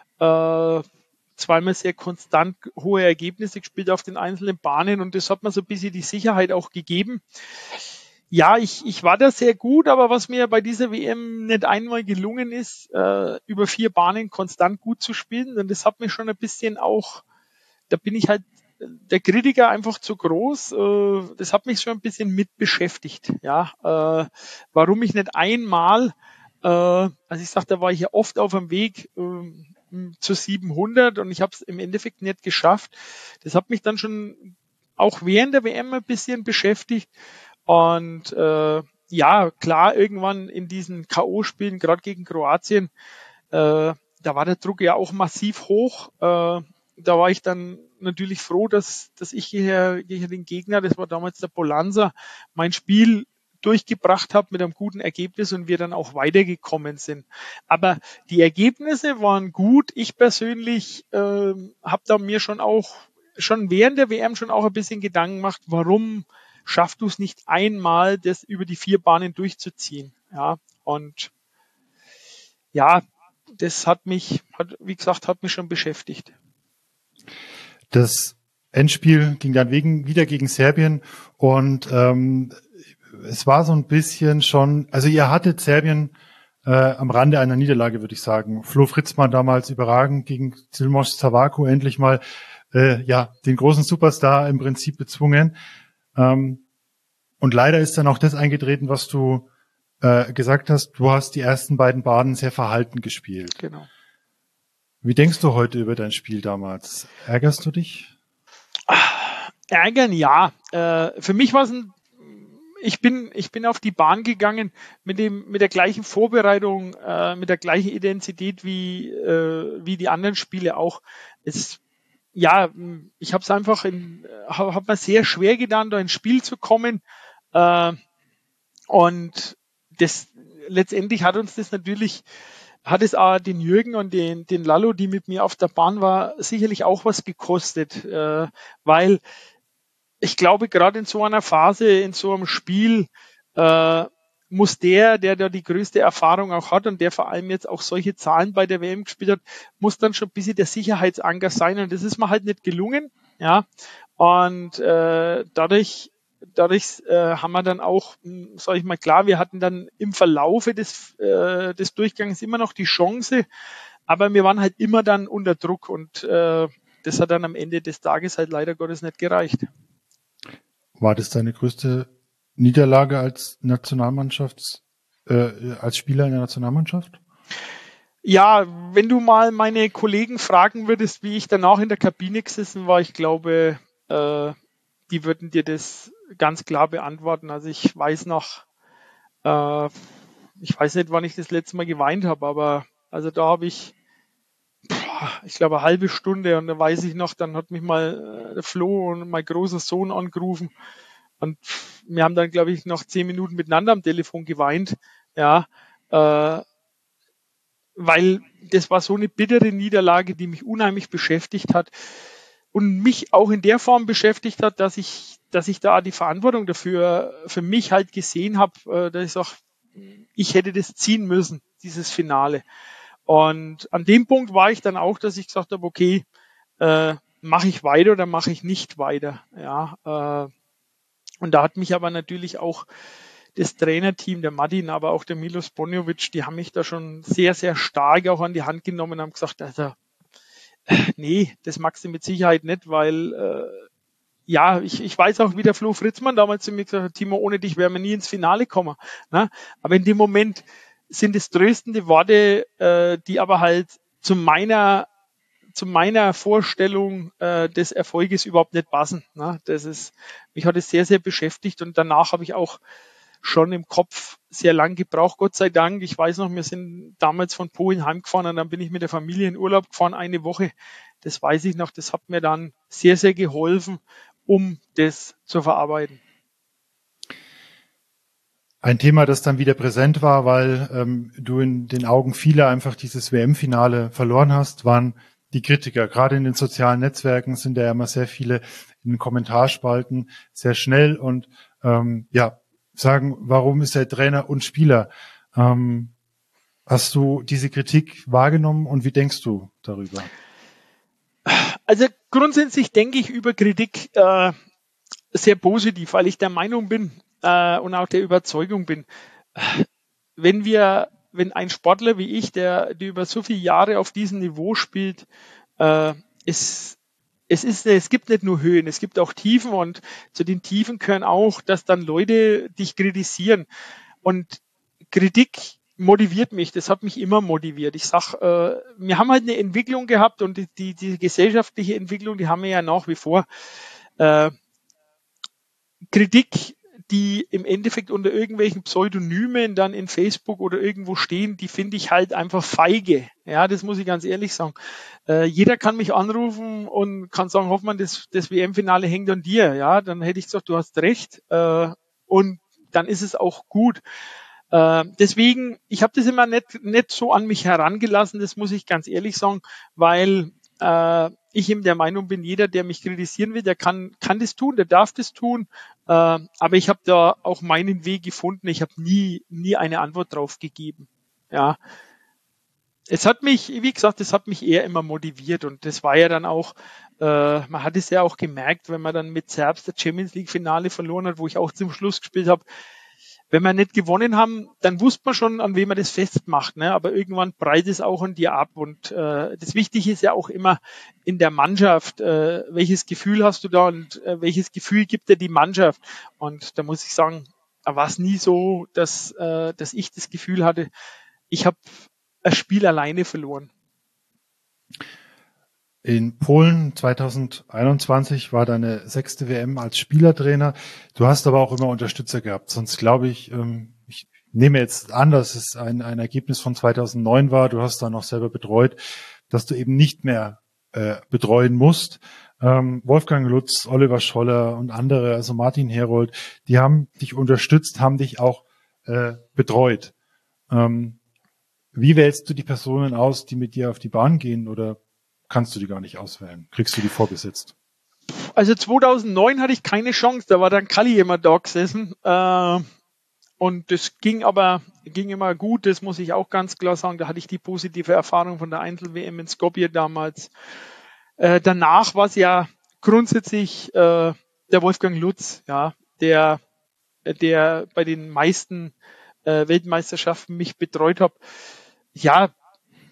Zweimal sehr konstant hohe Ergebnisse gespielt auf den einzelnen Bahnen und das hat mir so ein bisschen die Sicherheit auch gegeben. Ja, ich war da sehr gut, aber was mir bei dieser WM nicht einmal gelungen ist, über 4 Bahnen konstant gut zu spielen, und das hat mich schon ein bisschen auch, da bin ich halt der Kritiker einfach zu groß, das hat mich schon ein bisschen mit beschäftigt, ja, warum ich nicht einmal, also ich sag, da war ich ja oft auf dem Weg zu 700 und ich habe es im Endeffekt nicht geschafft. Das hat mich dann schon auch während der WM ein bisschen beschäftigt und ja, klar, irgendwann in diesen K.O.-Spielen, gerade gegen Kroatien, da war der Druck ja auch massiv hoch. Da war ich dann natürlich froh, dass ich hier den Gegner, das war damals der Polanza, mein Spiel durchgebracht habe mit einem guten Ergebnis und wir dann auch weitergekommen sind. Aber die Ergebnisse waren gut. Ich persönlich habe da mir schon während der WM schon auch ein bisschen Gedanken gemacht, warum schaffst du es nicht einmal, das über die 4 Bahnen durchzuziehen. Ja, und ja, das hat mich schon beschäftigt. Das Endspiel ging dann wieder gegen Serbien und es war so ein bisschen schon, also ihr hattet Serbien am Rande einer Niederlage, würde ich sagen. Flo Fritzmann damals überragend gegen Silmos Savaku endlich mal den großen Superstar im Prinzip bezwungen. Und leider ist dann auch das eingetreten, was du gesagt hast. Du hast die ersten beiden Bahnen sehr verhalten gespielt. Genau. Wie denkst du heute über dein Spiel damals? Ärgerst du dich? Ärgern, ja. Für mich war es ich bin auf die Bahn gegangen mit der gleichen Vorbereitung, mit der gleichen Intensität wie die anderen Spiele auch. Ich habe es einfach habe mir sehr schwer getan, da ins Spiel zu kommen. Und das letztendlich hat es auch den Jürgen und den Lallo, die mit mir auf der Bahn war, sicherlich auch was gekostet, weil ich glaube, gerade in so einer Phase, in so einem Spiel, muss der da die größte Erfahrung auch hat und der vor allem jetzt auch solche Zahlen bei der WM gespielt hat, muss dann schon ein bisschen der Sicherheitsanker sein und das ist mir halt nicht gelungen, ja, und dadurch haben wir dann auch, sage ich mal, klar, wir hatten dann im Verlaufe des Durchgangs immer noch die Chance, Aber wir waren halt immer dann unter Druck und das hat dann am Ende des Tages halt leider Gottes nicht gereicht. War das deine größte Niederlage als als Spieler in der Nationalmannschaft? Ja, wenn du mal meine Kollegen fragen würdest, wie ich danach in der Kabine gesessen war, ich glaube, die würden dir das ganz klar beantworten. Also ich weiß noch, ich weiß nicht, wann ich das letzte Mal geweint habe, aber also da habe ich glaube, eine halbe Stunde und da weiß ich noch, dann hat mich mal der Flo und mein großer Sohn angerufen und wir haben dann, glaube ich, noch 10 Minuten miteinander am Telefon geweint, ja, weil das war so eine bittere Niederlage, die mich unheimlich beschäftigt hat und mich auch in der Form beschäftigt hat, dass ich da die Verantwortung dafür für mich halt gesehen habe, dass ich sage, ich hätte das ziehen müssen, dieses Finale. Und an dem Punkt war ich dann auch, dass ich gesagt habe, okay, mache ich weiter oder mache ich nicht weiter. Ja, und da hat mich aber natürlich auch das Trainerteam, der Martin, aber auch der Milos Bonjovic, die haben mich da schon sehr, sehr stark auch an die Hand genommen und haben gesagt, also nee, das magst du mit Sicherheit nicht, weil ja, ich weiß auch, wie der Flo Fritzmann damals zu mir gesagt hat, Timo, ohne dich wären wir nie ins Finale kommen. Ne? Aber in dem Moment sind es tröstende Worte, die aber halt zu meiner Vorstellung des Erfolges überhaupt nicht passen. Ne? Mich hat es sehr, sehr beschäftigt und danach habe ich auch schon im Kopf sehr lang gebraucht, Gott sei Dank. Ich weiß noch, wir sind damals von Polen heimgefahren und dann bin ich mit der Familie in Urlaub gefahren, eine Woche. Das weiß ich noch, das hat mir dann sehr, sehr geholfen, um das zu verarbeiten. Ein Thema, das dann wieder präsent war, weil du in den Augen vieler einfach dieses WM-Finale verloren hast, waren die Kritiker. Gerade in den sozialen Netzwerken sind ja immer sehr viele in den Kommentarspalten sehr schnell und sagen, warum ist er Trainer und Spieler? Hast du diese Kritik wahrgenommen und wie denkst du darüber? Also grundsätzlich denke ich über Kritik sehr positiv, weil ich der Meinung bin und auch der Überzeugung bin, wenn ein Sportler wie ich, der über so viele Jahre auf diesem Niveau spielt, es gibt nicht nur Höhen, es gibt auch Tiefen und zu den Tiefen gehören auch, dass dann Leute dich kritisieren. Und Kritik motiviert mich, das hat mich immer motiviert. Ich sag, wir haben halt eine Entwicklung gehabt und die gesellschaftliche Entwicklung, die haben wir ja nach wie vor. Kritik, die im Endeffekt unter irgendwelchen Pseudonymen dann in Facebook oder irgendwo stehen, die finde ich halt einfach feige. Ja, das muss ich ganz ehrlich sagen. Jeder kann mich anrufen und kann sagen, Hoffmann, das WM-Finale hängt an dir. Ja, dann hätte ich gesagt, du hast recht. Und dann ist es auch gut. Deswegen, ich habe das immer nicht so an mich herangelassen, das muss ich ganz ehrlich sagen, weil ich eben der Meinung bin, jeder, der mich kritisieren will, der kann das tun, der darf das tun. Aber ich habe da auch meinen Weg gefunden. Ich habe nie eine Antwort drauf gegeben. Ja, es hat mich, wie gesagt, es hat mich eher immer motiviert und das war ja dann auch, man hat es ja auch gemerkt, wenn man dann mit Serbs das Champions League Finale verloren hat, wo ich auch zum Schluss gespielt habe. Wenn wir nicht gewonnen haben, dann wusste man schon, an wem man das festmacht. Ne? Aber irgendwann breit es auch an dir ab. Und das Wichtige ist ja auch immer in der Mannschaft, welches Gefühl hast du da und welches Gefühl gibt dir die Mannschaft. Und da muss ich sagen, da war es nie so, dass ich das Gefühl hatte, ich habe ein Spiel alleine verloren. In Polen 2021 war deine 6. WM als Spielertrainer. Du hast aber auch immer Unterstützer gehabt. Sonst glaube ich, ich nehme jetzt an, dass es ein Ergebnis von 2009 war. Du hast dann auch selber betreut, dass du eben nicht mehr betreuen musst. Wolfgang Lutz, Oliver Scholler und andere, also Martin Herold, die haben dich unterstützt, haben dich auch betreut. Wie wählst du die Personen aus, die mit dir auf die Bahn gehen oder kannst du die gar nicht auswählen? Kriegst du die vorgesetzt? Also 2009 hatte ich keine Chance, da war dann Kalli immer da gesessen und das ging immer gut, das muss ich auch ganz klar sagen, da hatte ich die positive Erfahrung von der Einzel-WM in Skopje damals. Danach war es ja grundsätzlich der Wolfgang Lutz, ja, der bei den meisten Weltmeisterschaften mich betreut hat. Ja,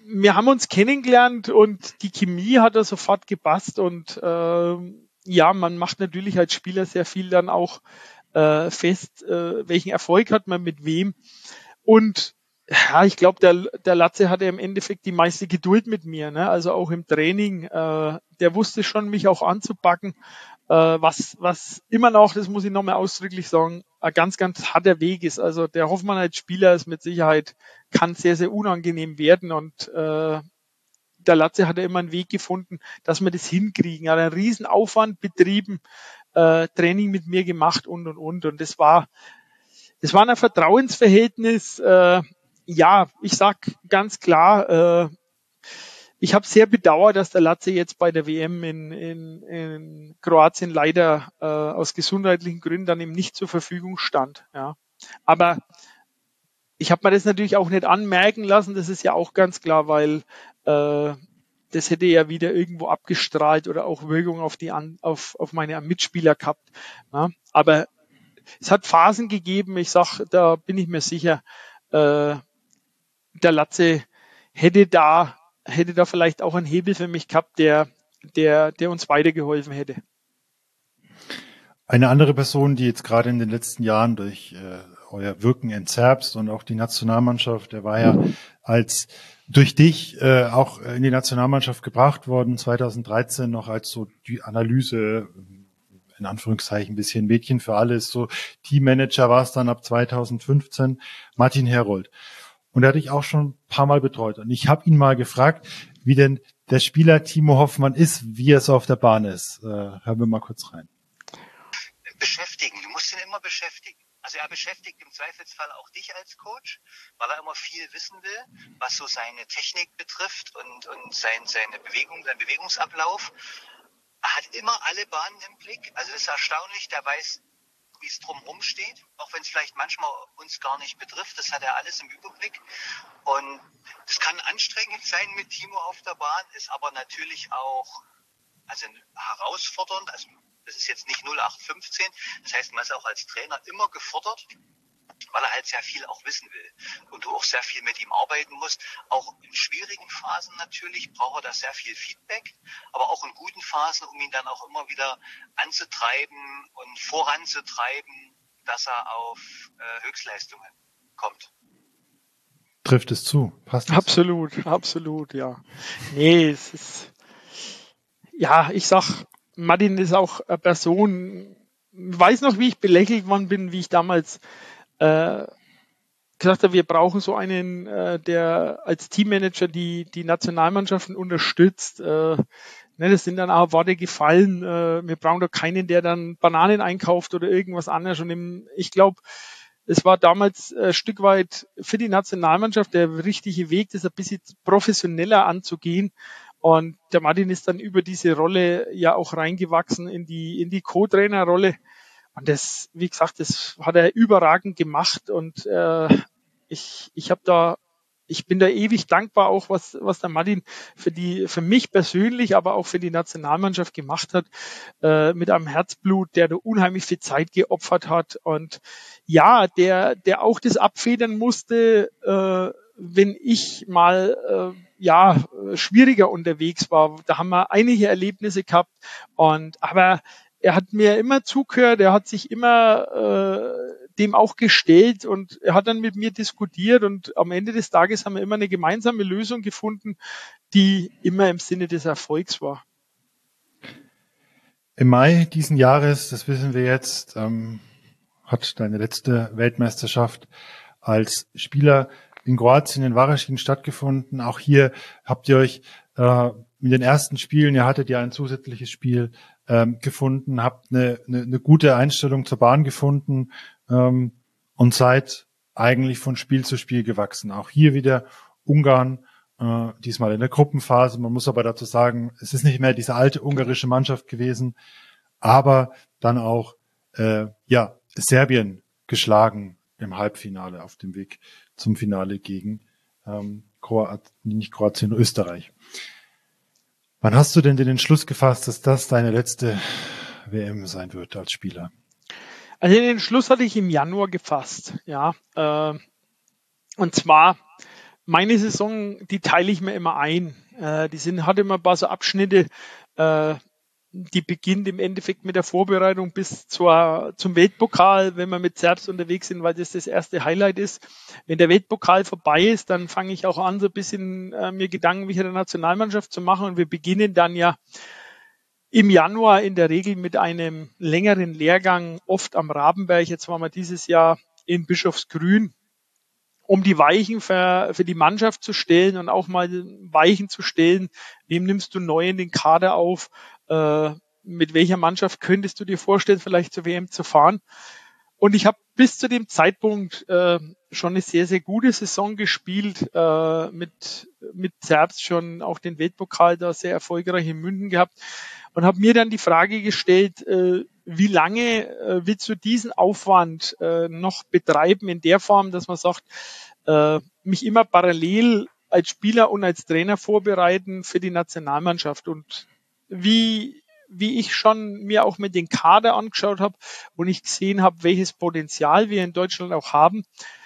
wir haben uns kennengelernt und die Chemie hat da sofort gepasst und ja, man macht natürlich als Spieler sehr viel dann auch fest, welchen Erfolg hat man mit wem. Und ja, ich glaube, der Latze hatte im Endeffekt die meiste Geduld mit mir, ne? Also auch im Training. Der wusste schon, mich auch anzupacken, was immer noch, das muss ich nochmal ausdrücklich sagen, ein ganz, ganz harter Weg ist. Also der Hoffmann als Spieler ist mit Sicherheit, kann sehr, sehr unangenehm werden und der Latze hat ja immer einen Weg gefunden, dass wir das hinkriegen. Er hat einen riesen Aufwand betrieben, Training mit mir gemacht und. Und das war ein Vertrauensverhältnis. Ja, ich sag ganz klar, ich habe sehr bedauert, dass der Latze jetzt bei der WM in Kroatien leider aus gesundheitlichen Gründen dann eben nicht zur Verfügung stand. Ja. Aber ich habe mir das natürlich auch nicht anmerken lassen, das ist ja auch ganz klar, weil das hätte ja wieder irgendwo abgestrahlt oder auch Wirkung auf meine Mitspieler gehabt. Ja. Aber es hat Phasen gegeben, ich sag, da bin ich mir sicher, der Latze hätte da vielleicht auch einen Hebel für mich gehabt, der uns weitergeholfen hätte. Eine andere Person, die jetzt gerade in den letzten Jahren durch euer Wirken in Zerbst und auch die Nationalmannschaft, der war ja durch dich auch in die Nationalmannschaft gebracht worden, 2013 noch als so die Analyse, in Anführungszeichen ein bisschen Mädchen für alles, so Teammanager war es dann ab 2015, Martin Herold. Und er hatte ich auch schon ein paar Mal betreut. Und ich habe ihn mal gefragt, wie denn der Spieler Timo Hoffmann ist, wie er so auf der Bahn ist. Hören wir mal kurz rein. Beschäftigen, du musst ihn immer beschäftigen. Also er beschäftigt im Zweifelsfall auch dich als Coach, weil er immer viel wissen will, was so seine Technik betrifft und seine Bewegung, seinen Bewegungsablauf. Er hat immer alle Bahnen im Blick. Also das ist erstaunlich, der weiß, wie es drumherum steht, auch wenn es vielleicht manchmal uns gar nicht betrifft. Das hat er alles im Überblick. Und das kann anstrengend sein mit Timo auf der Bahn, ist aber natürlich auch herausfordernd. Also das ist jetzt nicht 0815. Das heißt, man ist auch als Trainer immer gefordert, weil er halt sehr viel auch wissen will und du auch sehr viel mit ihm arbeiten musst. Auch in schwierigen Phasen natürlich braucht er da sehr viel Feedback, aber auch in guten Phasen, um ihn dann auch immer wieder anzutreiben und voranzutreiben, dass er auf Höchstleistungen kommt. Trifft es zu? Passt das? Absolut, ja. Nee, es ist, ja, ich sag, Martin ist auch eine Person, ich weiß noch, wie ich belächelt worden bin, wie ich damals gesagt habe, wir brauchen so einen, der als Teammanager die Nationalmannschaften unterstützt. Das sind dann auch Worte gefallen. Wir brauchen doch keinen, der dann Bananen einkauft oder irgendwas anderes. Und ich glaube, es war damals ein Stück weit für die Nationalmannschaft der richtige Weg, das ein bisschen professioneller anzugehen. Und der Martin ist dann über diese Rolle ja auch reingewachsen in die Co-Trainer-Rolle. Und das, wie gesagt, das hat er überragend gemacht und ich bin da ewig dankbar auch, was der Martin für mich persönlich, aber auch für die Nationalmannschaft gemacht hat, mit einem Herzblut, der da unheimlich viel Zeit geopfert hat und ja, der auch das abfedern musste, wenn ich mal schwieriger unterwegs war. Da haben wir einige Erlebnisse gehabt aber er hat mir immer zugehört, er hat sich immer dem auch gestellt und er hat dann mit mir diskutiert und am Ende des Tages haben wir immer eine gemeinsame Lösung gefunden, die immer im Sinne des Erfolgs war. Im Mai diesen Jahres, das wissen wir jetzt, hat deine letzte Weltmeisterschaft als Spieler in Kroatien, in Varaždin stattgefunden. Auch hier habt ihr euch in den ersten Spielen, ihr hattet ja ein zusätzliches Spiel gefunden, habt eine gute Einstellung zur Bahn gefunden und seid eigentlich von Spiel zu Spiel gewachsen. Auch hier wieder Ungarn, diesmal in der Gruppenphase. Man muss aber dazu sagen, es ist nicht mehr diese alte ungarische Mannschaft gewesen, aber dann auch Serbien geschlagen im Halbfinale auf dem Weg zum Finale gegen nicht Kroatien, Österreich. Wann hast du denn den Entschluss gefasst, dass das deine letzte WM sein wird als Spieler? Also den Entschluss hatte ich im Januar gefasst, ja. Und zwar meine Saison, die teile ich mir immer ein. Hat immer ein paar so Abschnitte, die beginnt im Endeffekt mit der Vorbereitung bis zum Weltpokal, wenn wir mit Serbs unterwegs sind, weil das erste Highlight ist. Wenn der Weltpokal vorbei ist, dann fange ich auch an, so ein bisschen mir Gedanken mit der Nationalmannschaft zu machen. Und wir beginnen dann ja im Januar in der Regel mit einem längeren Lehrgang, oft am Rabenberg. Jetzt waren wir dieses Jahr in Bischofsgrün, um die Weichen für die Mannschaft zu stellen und auch mal Weichen zu stellen. Wem nimmst du neu in den Kader auf? Mit welcher Mannschaft könntest du dir vorstellen, vielleicht zur WM zu fahren? Und ich habe bis zu dem Zeitpunkt schon eine sehr, sehr gute Saison gespielt, mit Serbs schon auch den Weltpokal da sehr erfolgreich in München gehabt und habe mir dann die Frage gestellt, wie lange willst du diesen Aufwand noch betreiben in der Form, dass man sagt, mich immer parallel als Spieler und als Trainer vorbereiten für die Nationalmannschaft. Und wie ich schon mir auch mit den Kader angeschaut habe und ich gesehen habe, welches Potenzial wir in Deutschland auch haben,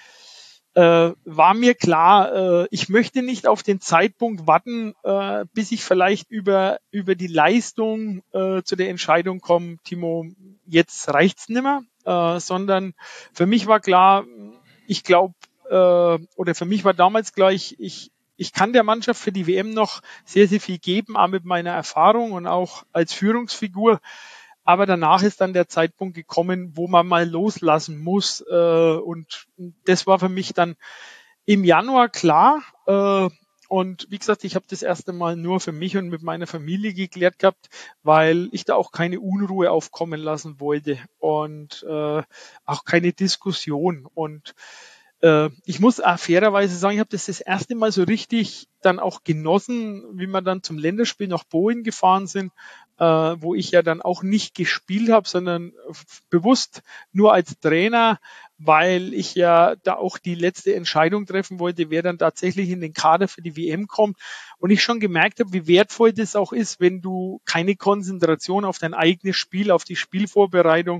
war mir klar, ich möchte nicht auf den Zeitpunkt warten, bis ich vielleicht über die Leistung zu der Entscheidung komme, Timo, jetzt reicht's nimmer, sondern für mich war klar, ich glaube, oder für mich war damals klar, ich kann der Mannschaft für die WM noch sehr, sehr viel geben, auch mit meiner Erfahrung und auch als Führungsfigur. Aber danach ist dann der Zeitpunkt gekommen, wo man mal loslassen muss. Und das war für mich dann im Januar klar. Und wie gesagt, ich habe das erste Mal nur für mich und mit meiner Familie geklärt gehabt, weil ich da auch keine Unruhe aufkommen lassen wollte und auch keine Diskussion. Und ich muss auch fairerweise sagen, ich habe das erste Mal so richtig dann auch genossen, wie wir dann zum Länderspiel nach Polen gefahren sind, wo ich ja dann auch nicht gespielt habe, sondern bewusst nur als Trainer, weil ich ja da auch die letzte Entscheidung treffen wollte, wer dann tatsächlich in den Kader für die WM kommt. Und ich schon gemerkt habe, wie wertvoll das auch ist, wenn du keine Konzentration auf dein eigenes Spiel, auf die Spielvorbereitung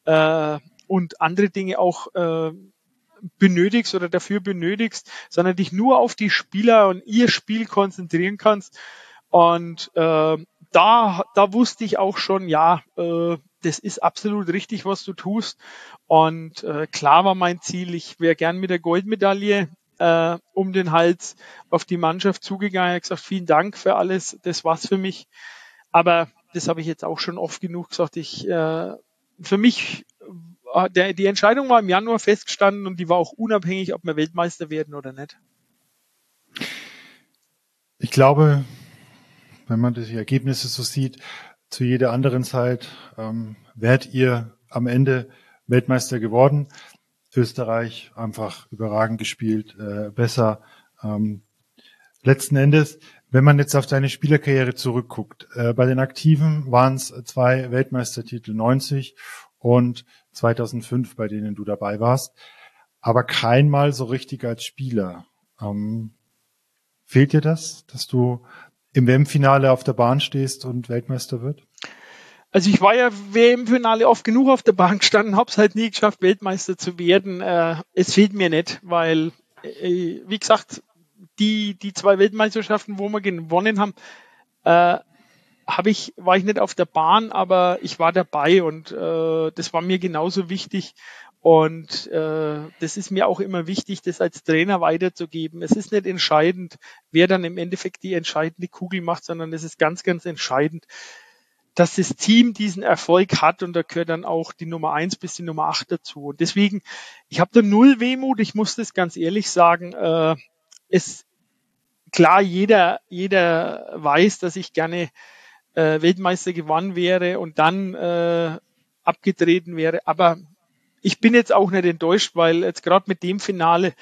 und andere Dinge auch benötigst oder dafür benötigst, sondern dich nur auf die Spieler und ihr Spiel konzentrieren kannst. Und da wusste ich auch schon, ja, das ist absolut richtig, was du tust. Und klar war mein Ziel, ich wäre gern mit der Goldmedaille um den Hals auf die Mannschaft zugegangen. Ich habe gesagt, vielen Dank für alles, das war's für mich. Aber das habe ich jetzt auch schon oft genug gesagt. Für mich die Entscheidung war im Januar festgestanden und die war auch unabhängig, ob wir Weltmeister werden oder nicht. Ich glaube, wenn man die Ergebnisse so sieht, zu jeder anderen Zeit wärt ihr am Ende Weltmeister geworden. Österreich einfach überragend gespielt, besser. Letzten Endes, wenn man jetzt auf deine Spielerkarriere zurückguckt, bei den Aktiven waren es 2 Weltmeistertitel 90 und 2005, bei denen du dabei warst, aber keinmal so richtig als Spieler. Fehlt dir das, dass du im WM-Finale auf der Bahn stehst und Weltmeister wird? Also ich war ja WM-Finale oft genug auf der Bahn gestanden, hab's halt nie geschafft, Weltmeister zu werden. Es fehlt mir nicht, weil, wie gesagt, die 2 Weltmeisterschaften, wo wir gewonnen haben, war ich nicht auf der Bahn, aber ich war dabei und das war mir genauso wichtig. Und das ist mir auch immer wichtig, das als Trainer weiterzugeben. Es ist nicht entscheidend, wer dann im Endeffekt die entscheidende Kugel macht, sondern es ist ganz, ganz entscheidend, dass das Team diesen Erfolg hat und da gehört dann auch die Nummer 1 bis die Nummer 8 dazu. Und deswegen, ich habe da null Wehmut, ich muss das ganz ehrlich sagen. Klar, jeder weiß, dass ich gerne Weltmeister gewonnen wäre und dann abgetreten wäre, aber ich bin jetzt auch nicht enttäuscht, weil jetzt gerade mit dem Finale,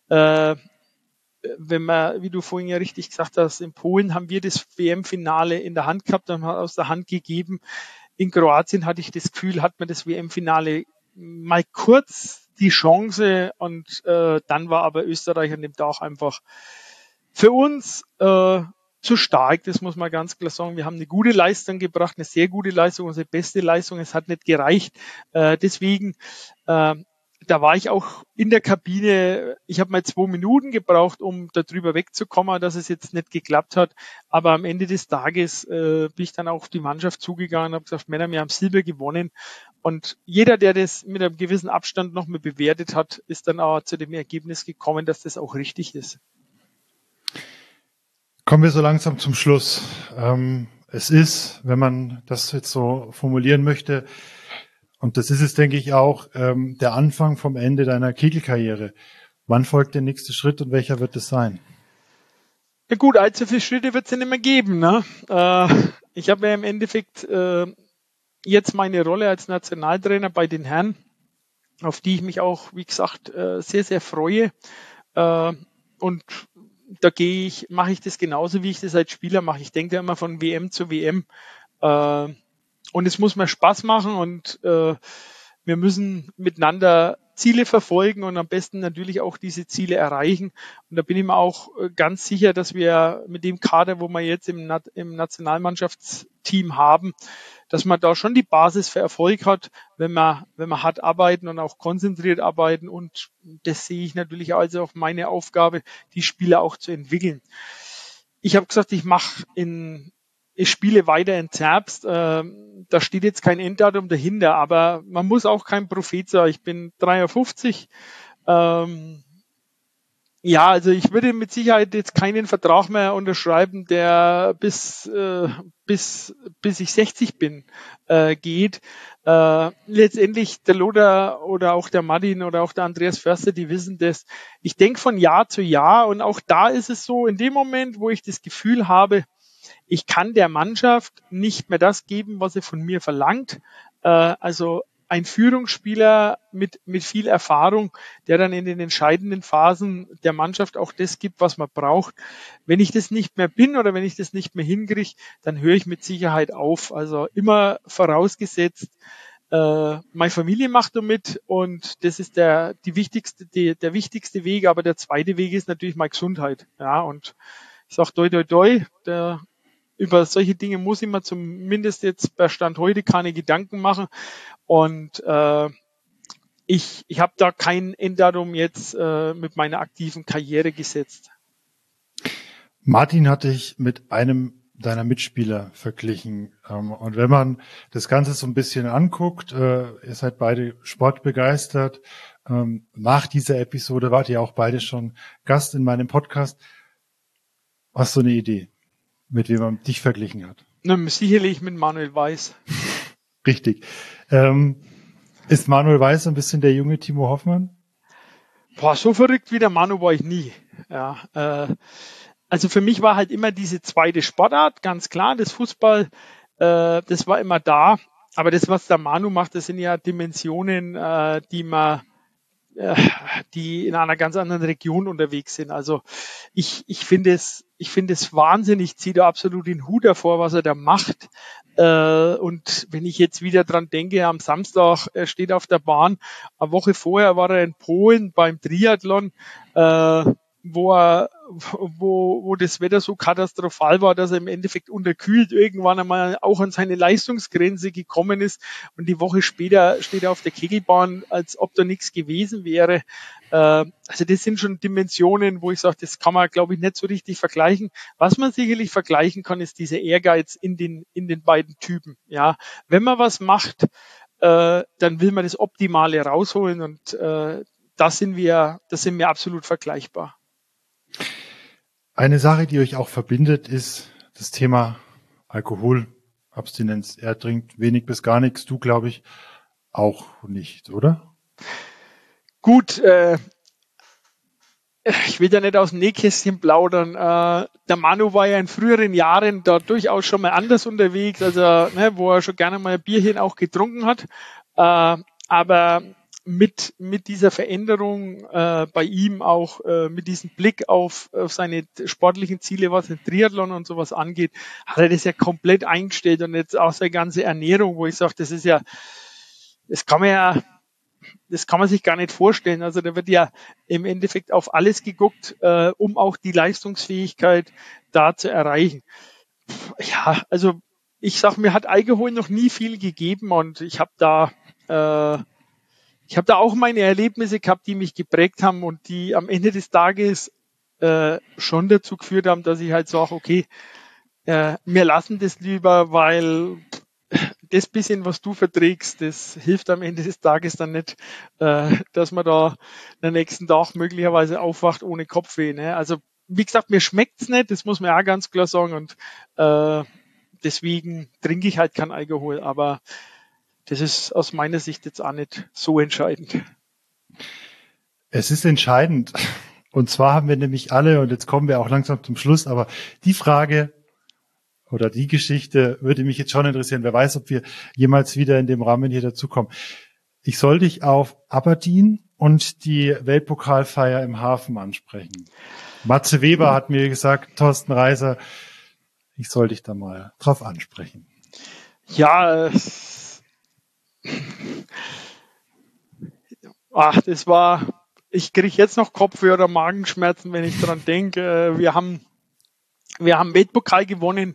wenn man, wie du vorhin ja richtig gesagt hast, in Polen haben wir das WM-Finale in der Hand gehabt, haben wir aus der Hand gegeben. In Kroatien hatte ich das Gefühl, hat man das WM-Finale mal kurz die Chance und dann war aber Österreich an dem Tag einfach für uns zu stark, das muss man ganz klar sagen. Wir haben eine gute Leistung gebracht, eine sehr gute Leistung, unsere beste Leistung. Es hat nicht gereicht. Deswegen da war ich auch in der Kabine. Ich habe mal 2 Minuten gebraucht, um darüber wegzukommen, dass es jetzt nicht geklappt hat. Aber am Ende des Tages bin ich dann auch auf die Mannschaft zugegangen und habe gesagt, Männer, wir haben Silber gewonnen. Und jeder, der das mit einem gewissen Abstand noch mal bewertet hat, ist dann auch zu dem Ergebnis gekommen, dass das auch richtig ist. Kommen wir so langsam zum Schluss. Es ist, wenn man das jetzt so formulieren möchte, und das ist es, denke ich, auch, der Anfang vom Ende deiner Kegelkarriere. Wann folgt der nächste Schritt und welcher wird es sein? Ja gut, allzu viele Schritte wird es ja nicht mehr geben. Ne? Ich habe ja im Endeffekt jetzt meine Rolle als Nationaltrainer bei den Herren, auf die ich mich auch, wie gesagt, sehr, sehr freue. Und da mache ich das genauso, wie ich das als Spieler mache. Ich denke immer von WM zu WM. Und es muss mir Spaß machen und wir müssen miteinander Ziele verfolgen und am besten natürlich auch diese Ziele erreichen. Und da bin ich mir auch ganz sicher, dass wir mit dem Kader, wo wir jetzt im Nationalmannschaftsteam haben, dass man da schon die Basis für Erfolg hat, wenn wir hart arbeiten und auch konzentriert arbeiten. Und das sehe ich natürlich also auch meine Aufgabe, die Spieler auch zu entwickeln. Ich habe gesagt, ich spiele weiter in Zerbst. Da steht jetzt kein Enddatum dahinter, aber man muss auch kein Prophet sein. Ich bin 53. Ja, also ich würde mit Sicherheit jetzt keinen Vertrag mehr unterschreiben, der bis ich 60 bin geht. Letztendlich der Lothar oder auch der Martin oder auch der Andreas Förster, die wissen das. Ich denke von Jahr zu Jahr und auch da ist es so, in dem Moment, wo ich das Gefühl habe, ich kann der Mannschaft nicht mehr das geben, was sie von mir verlangt. Also ein Führungsspieler mit viel Erfahrung, der dann in den entscheidenden Phasen der Mannschaft auch das gibt, was man braucht. Wenn ich das nicht mehr bin oder wenn ich das nicht mehr hinkriege, dann höre ich mit Sicherheit auf. Also immer vorausgesetzt, meine Familie macht mit und das ist der wichtigste Weg, aber der zweite Weg ist natürlich meine Gesundheit. Ja, und ich sage toi toi toi, über solche Dinge muss ich mir zumindest jetzt bei Stand heute keine Gedanken machen. Und ich habe da kein Enddatum jetzt mit meiner aktiven Karriere gesetzt. Martin hatte ich mit einem deiner Mitspieler verglichen. Und wenn man das Ganze so ein bisschen anguckt, ihr seid beide sportbegeistert. Nach dieser Episode wart ihr auch beide schon Gast in meinem Podcast. Hast du eine Idee, mit wem man dich verglichen hat? Na, sicherlich mit Manuel Weiß. Richtig. Ist Manuel Weiß ein bisschen der junge Timo Hoffmann? Boah, so verrückt wie der Manu war ich nie. Ja, also für mich war halt immer diese zweite Sportart, ganz klar, das Fußball, das war immer da. Aber das, was der Manu macht, das sind ja Dimensionen, die in einer ganz anderen Region unterwegs sind. Also ich finde es wahnsinnig, ich ziehe da absolut den Hut davor, was er da macht. Und wenn ich jetzt wieder dran denke, am Samstag, er steht auf der Bahn, eine Woche vorher war er in Polen beim Triathlon, wo das Wetter so katastrophal war, dass er im Endeffekt unterkühlt irgendwann einmal auch an seine Leistungsgrenze gekommen ist und die Woche später steht er auf der Kegelbahn, als ob da nichts gewesen wäre. Also das sind schon Dimensionen, wo ich sage, das kann man, glaube ich, nicht so richtig vergleichen. Was man sicherlich vergleichen kann, ist dieser Ehrgeiz in den beiden Typen. Ja, wenn man was macht, dann will man das Optimale rausholen und da sind wir absolut vergleichbar. Eine Sache, die euch auch verbindet, ist das Thema Alkoholabstinenz. Er trinkt wenig bis gar nichts, du, glaube ich, auch nicht, oder? Gut, ich will da nicht aus dem Nähkästchen plaudern. Der Manu war ja in früheren Jahren da durchaus schon mal anders unterwegs, also wo er schon gerne mal ein Bierchen auch getrunken hat. Aber mit dieser Veränderung bei ihm auch mit diesem Blick auf seine sportlichen Ziele, was den Triathlon und sowas angeht, hat er das ja komplett eingestellt und jetzt auch seine ganze Ernährung, wo ich sage, das kann man sich gar nicht vorstellen. Also da wird ja im Endeffekt auf alles geguckt, um auch die Leistungsfähigkeit da zu erreichen. Ja, also ich sag, mir hat Alkohol noch nie viel gegeben und ich habe da ich habe da auch meine Erlebnisse gehabt, die mich geprägt haben und die am Ende des Tages schon dazu geführt haben, dass ich halt sage, okay, wir lassen das lieber, weil das bisschen, was du verträgst, das hilft am Ende des Tages dann nicht, dass man da am nächsten Tag möglicherweise aufwacht ohne Kopfweh. Ne? Also wie gesagt, mir schmeckt's nicht, das muss man auch ganz klar sagen und deswegen trinke ich halt keinen Alkohol, aber das ist aus meiner Sicht jetzt auch nicht so entscheidend. Es ist entscheidend. Und zwar haben wir nämlich alle, und jetzt kommen wir auch langsam zum Schluss, aber die Frage oder die Geschichte würde mich jetzt schon interessieren. Wer weiß, ob wir jemals wieder in dem Rahmen hier dazukommen. Ich soll dich auf Aberdeen und die Weltpokalfeier im Hafen ansprechen. Matze Weber hat mir gesagt, Thorsten Reiser, ich soll dich da mal drauf ansprechen. Ja, das war... Ich kriege jetzt noch Kopfweh oder Magenschmerzen, wenn ich dran denke. Wir haben Weltpokal gewonnen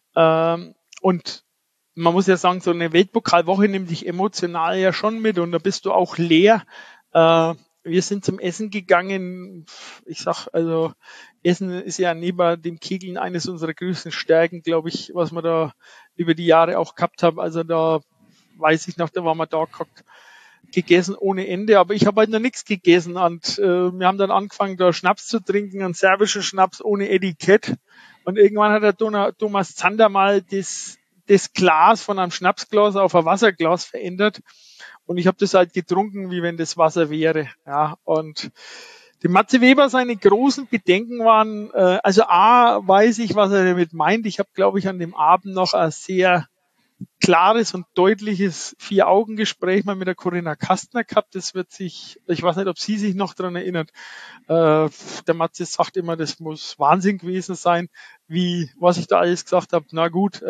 und man muss ja sagen, so eine Weltpokalwoche nimmt dich emotional ja schon mit und da bist du auch leer. Wir sind zum Essen gegangen. Ich sag, also Essen ist ja neben dem Kegeln eines unserer größten Stärken, glaube ich, was wir da über die Jahre auch gehabt haben. Also da weiß ich noch, da waren wir da gegessen ohne Ende, aber ich habe halt noch nichts gegessen und wir haben dann angefangen, da Schnaps zu trinken, einen serbischen Schnaps ohne Etikett und irgendwann hat der Thomas Zander mal das Glas von einem Schnapsglas auf ein Wasserglas verändert und ich habe das halt getrunken, wie wenn das Wasser wäre. Ja, und die Matze Weber, seine großen Bedenken waren, also A, weiß ich, was er damit meint. Ich habe, glaube ich, an dem Abend noch ein sehr klares und deutliches 4-Augen-Gespräch mal mit der Corinna Kastner gehabt. Das wird sich, ich weiß nicht, ob sie sich noch daran erinnert. Der Matze sagt immer, das muss Wahnsinn gewesen sein, was ich da alles gesagt habe. Na gut,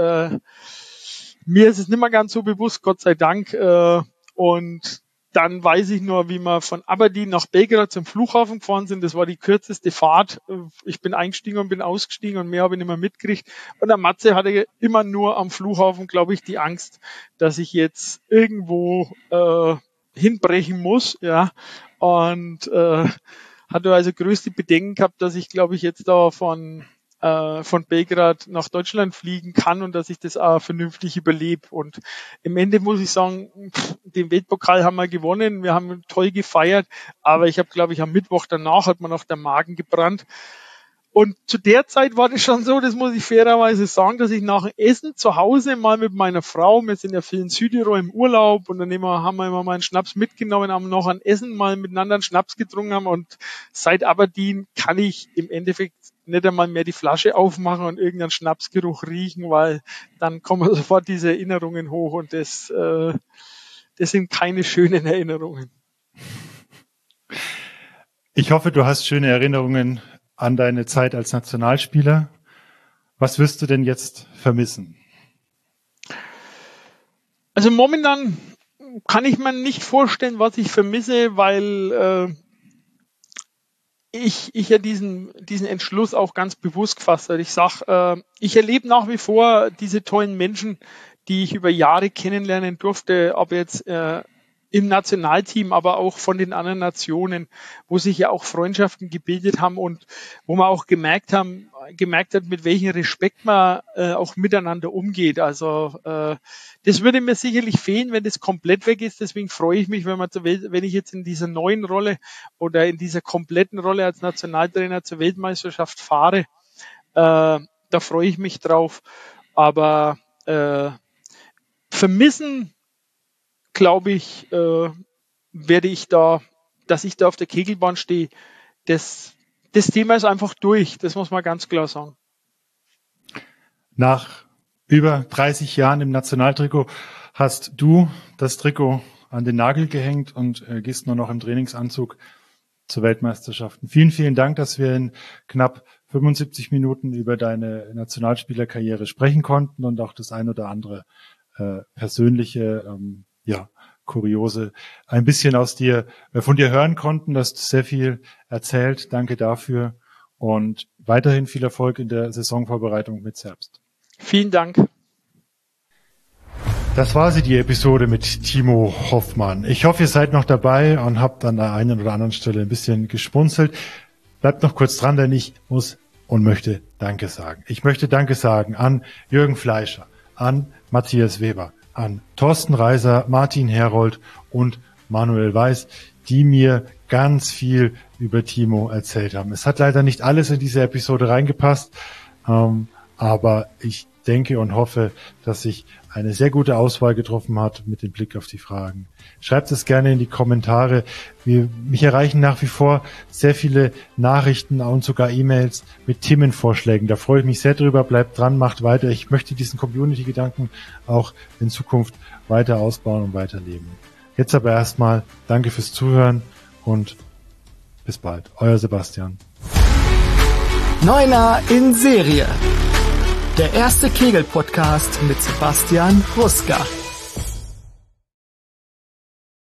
mir ist es nicht mehr ganz so bewusst, Gott sei Dank. Und dann weiß ich nur, wie wir von Aberdeen nach Belgrad zum Flughafen gefahren sind. Das war die kürzeste Fahrt. Ich bin eingestiegen und bin ausgestiegen und mehr habe ich nicht mehr mitgekriegt. Und der Matze hatte immer nur am Flughafen, glaube ich, die Angst, dass ich jetzt irgendwo hinbrechen muss. Ja, und hatte also größte Bedenken gehabt, dass ich, glaube ich, jetzt da von Belgrad nach Deutschland fliegen kann und dass ich das auch vernünftig überlebe. Und im Ende muss ich sagen, den Weltpokal haben wir gewonnen, wir haben toll gefeiert, aber ich habe, glaube ich, am Mittwoch danach hat mir noch der Magen gebrannt. Und zu der Zeit war das schon so, das muss ich fairerweise sagen, dass ich nach dem Essen zu Hause mal mit meiner Frau, wir sind ja viel in Südtirol im Urlaub und dann haben wir immer mal einen Schnaps mitgenommen, haben noch ein Essen mal miteinander einen Schnaps getrunken haben und seit Aberdeen kann ich im Endeffekt nicht einmal mehr die Flasche aufmachen und irgendeinen Schnapsgeruch riechen, weil dann kommen sofort diese Erinnerungen hoch und das sind keine schönen Erinnerungen. Ich hoffe, du hast schöne Erinnerungen an deine Zeit als Nationalspieler. Was wirst du denn jetzt vermissen? Also momentan kann ich mir nicht vorstellen, was ich vermisse, weil ich ja diesen Entschluss auch ganz bewusst gefasst habe. Ich sag, ich erlebe nach wie vor diese tollen Menschen, die ich über Jahre kennenlernen durfte, ob jetzt im Nationalteam, aber auch von den anderen Nationen, wo sich ja auch Freundschaften gebildet haben und wo man auch gemerkt hat, mit welchem Respekt man auch miteinander umgeht. Also das würde mir sicherlich fehlen, wenn das komplett weg ist. Deswegen freue ich mich, wenn ich jetzt in dieser neuen Rolle oder in dieser kompletten Rolle als Nationaltrainer zur Weltmeisterschaft fahre. Da freue ich mich drauf. Aber vermissen, glaube ich, werde ich dass ich da auf der Kegelbahn stehe. Das Thema ist einfach durch. Das muss man ganz klar sagen. Nach über 30 Jahren im Nationaltrikot hast du das Trikot an den Nagel gehängt und gehst nur noch im Trainingsanzug zur Weltmeisterschaften. Vielen, vielen Dank, dass wir in knapp 75 Minuten über deine Nationalspielerkarriere sprechen konnten und auch das ein oder andere persönliche, kuriose, ein bisschen von dir hören konnten. Du hast sehr viel erzählt. Danke dafür und weiterhin viel Erfolg in der Saisonvorbereitung mit Zerbst. Vielen Dank. Das war sie, die Episode mit Timo Hoffmann. Ich hoffe, ihr seid noch dabei und habt an der einen oder anderen Stelle ein bisschen geschmunzelt. Bleibt noch kurz dran, denn ich muss und möchte Danke sagen. Ich möchte Danke sagen an Jürgen Fleischer, an Matthias Weber, an Thorsten Reiser, Martin Herold und Manuel Weiß, die mir ganz viel über Timo erzählt haben. Es hat leider nicht alles in diese Episode reingepasst, aber ich denke und hoffe, dass sich eine sehr gute Auswahl getroffen hat mit dem Blick auf die Fragen. Schreibt es gerne in die Kommentare. Mich erreichen nach wie vor sehr viele Nachrichten und sogar E-Mails mit Themenvorschlägen. Da freue ich mich sehr drüber. Bleibt dran, macht weiter. Ich möchte diesen Community-Gedanken auch in Zukunft weiter ausbauen und weiterleben. Jetzt aber erstmal danke fürs Zuhören und bis bald. Euer Sebastian. Neuner in Serie. Der erste Kegel-Podcast mit Sebastian Ruska.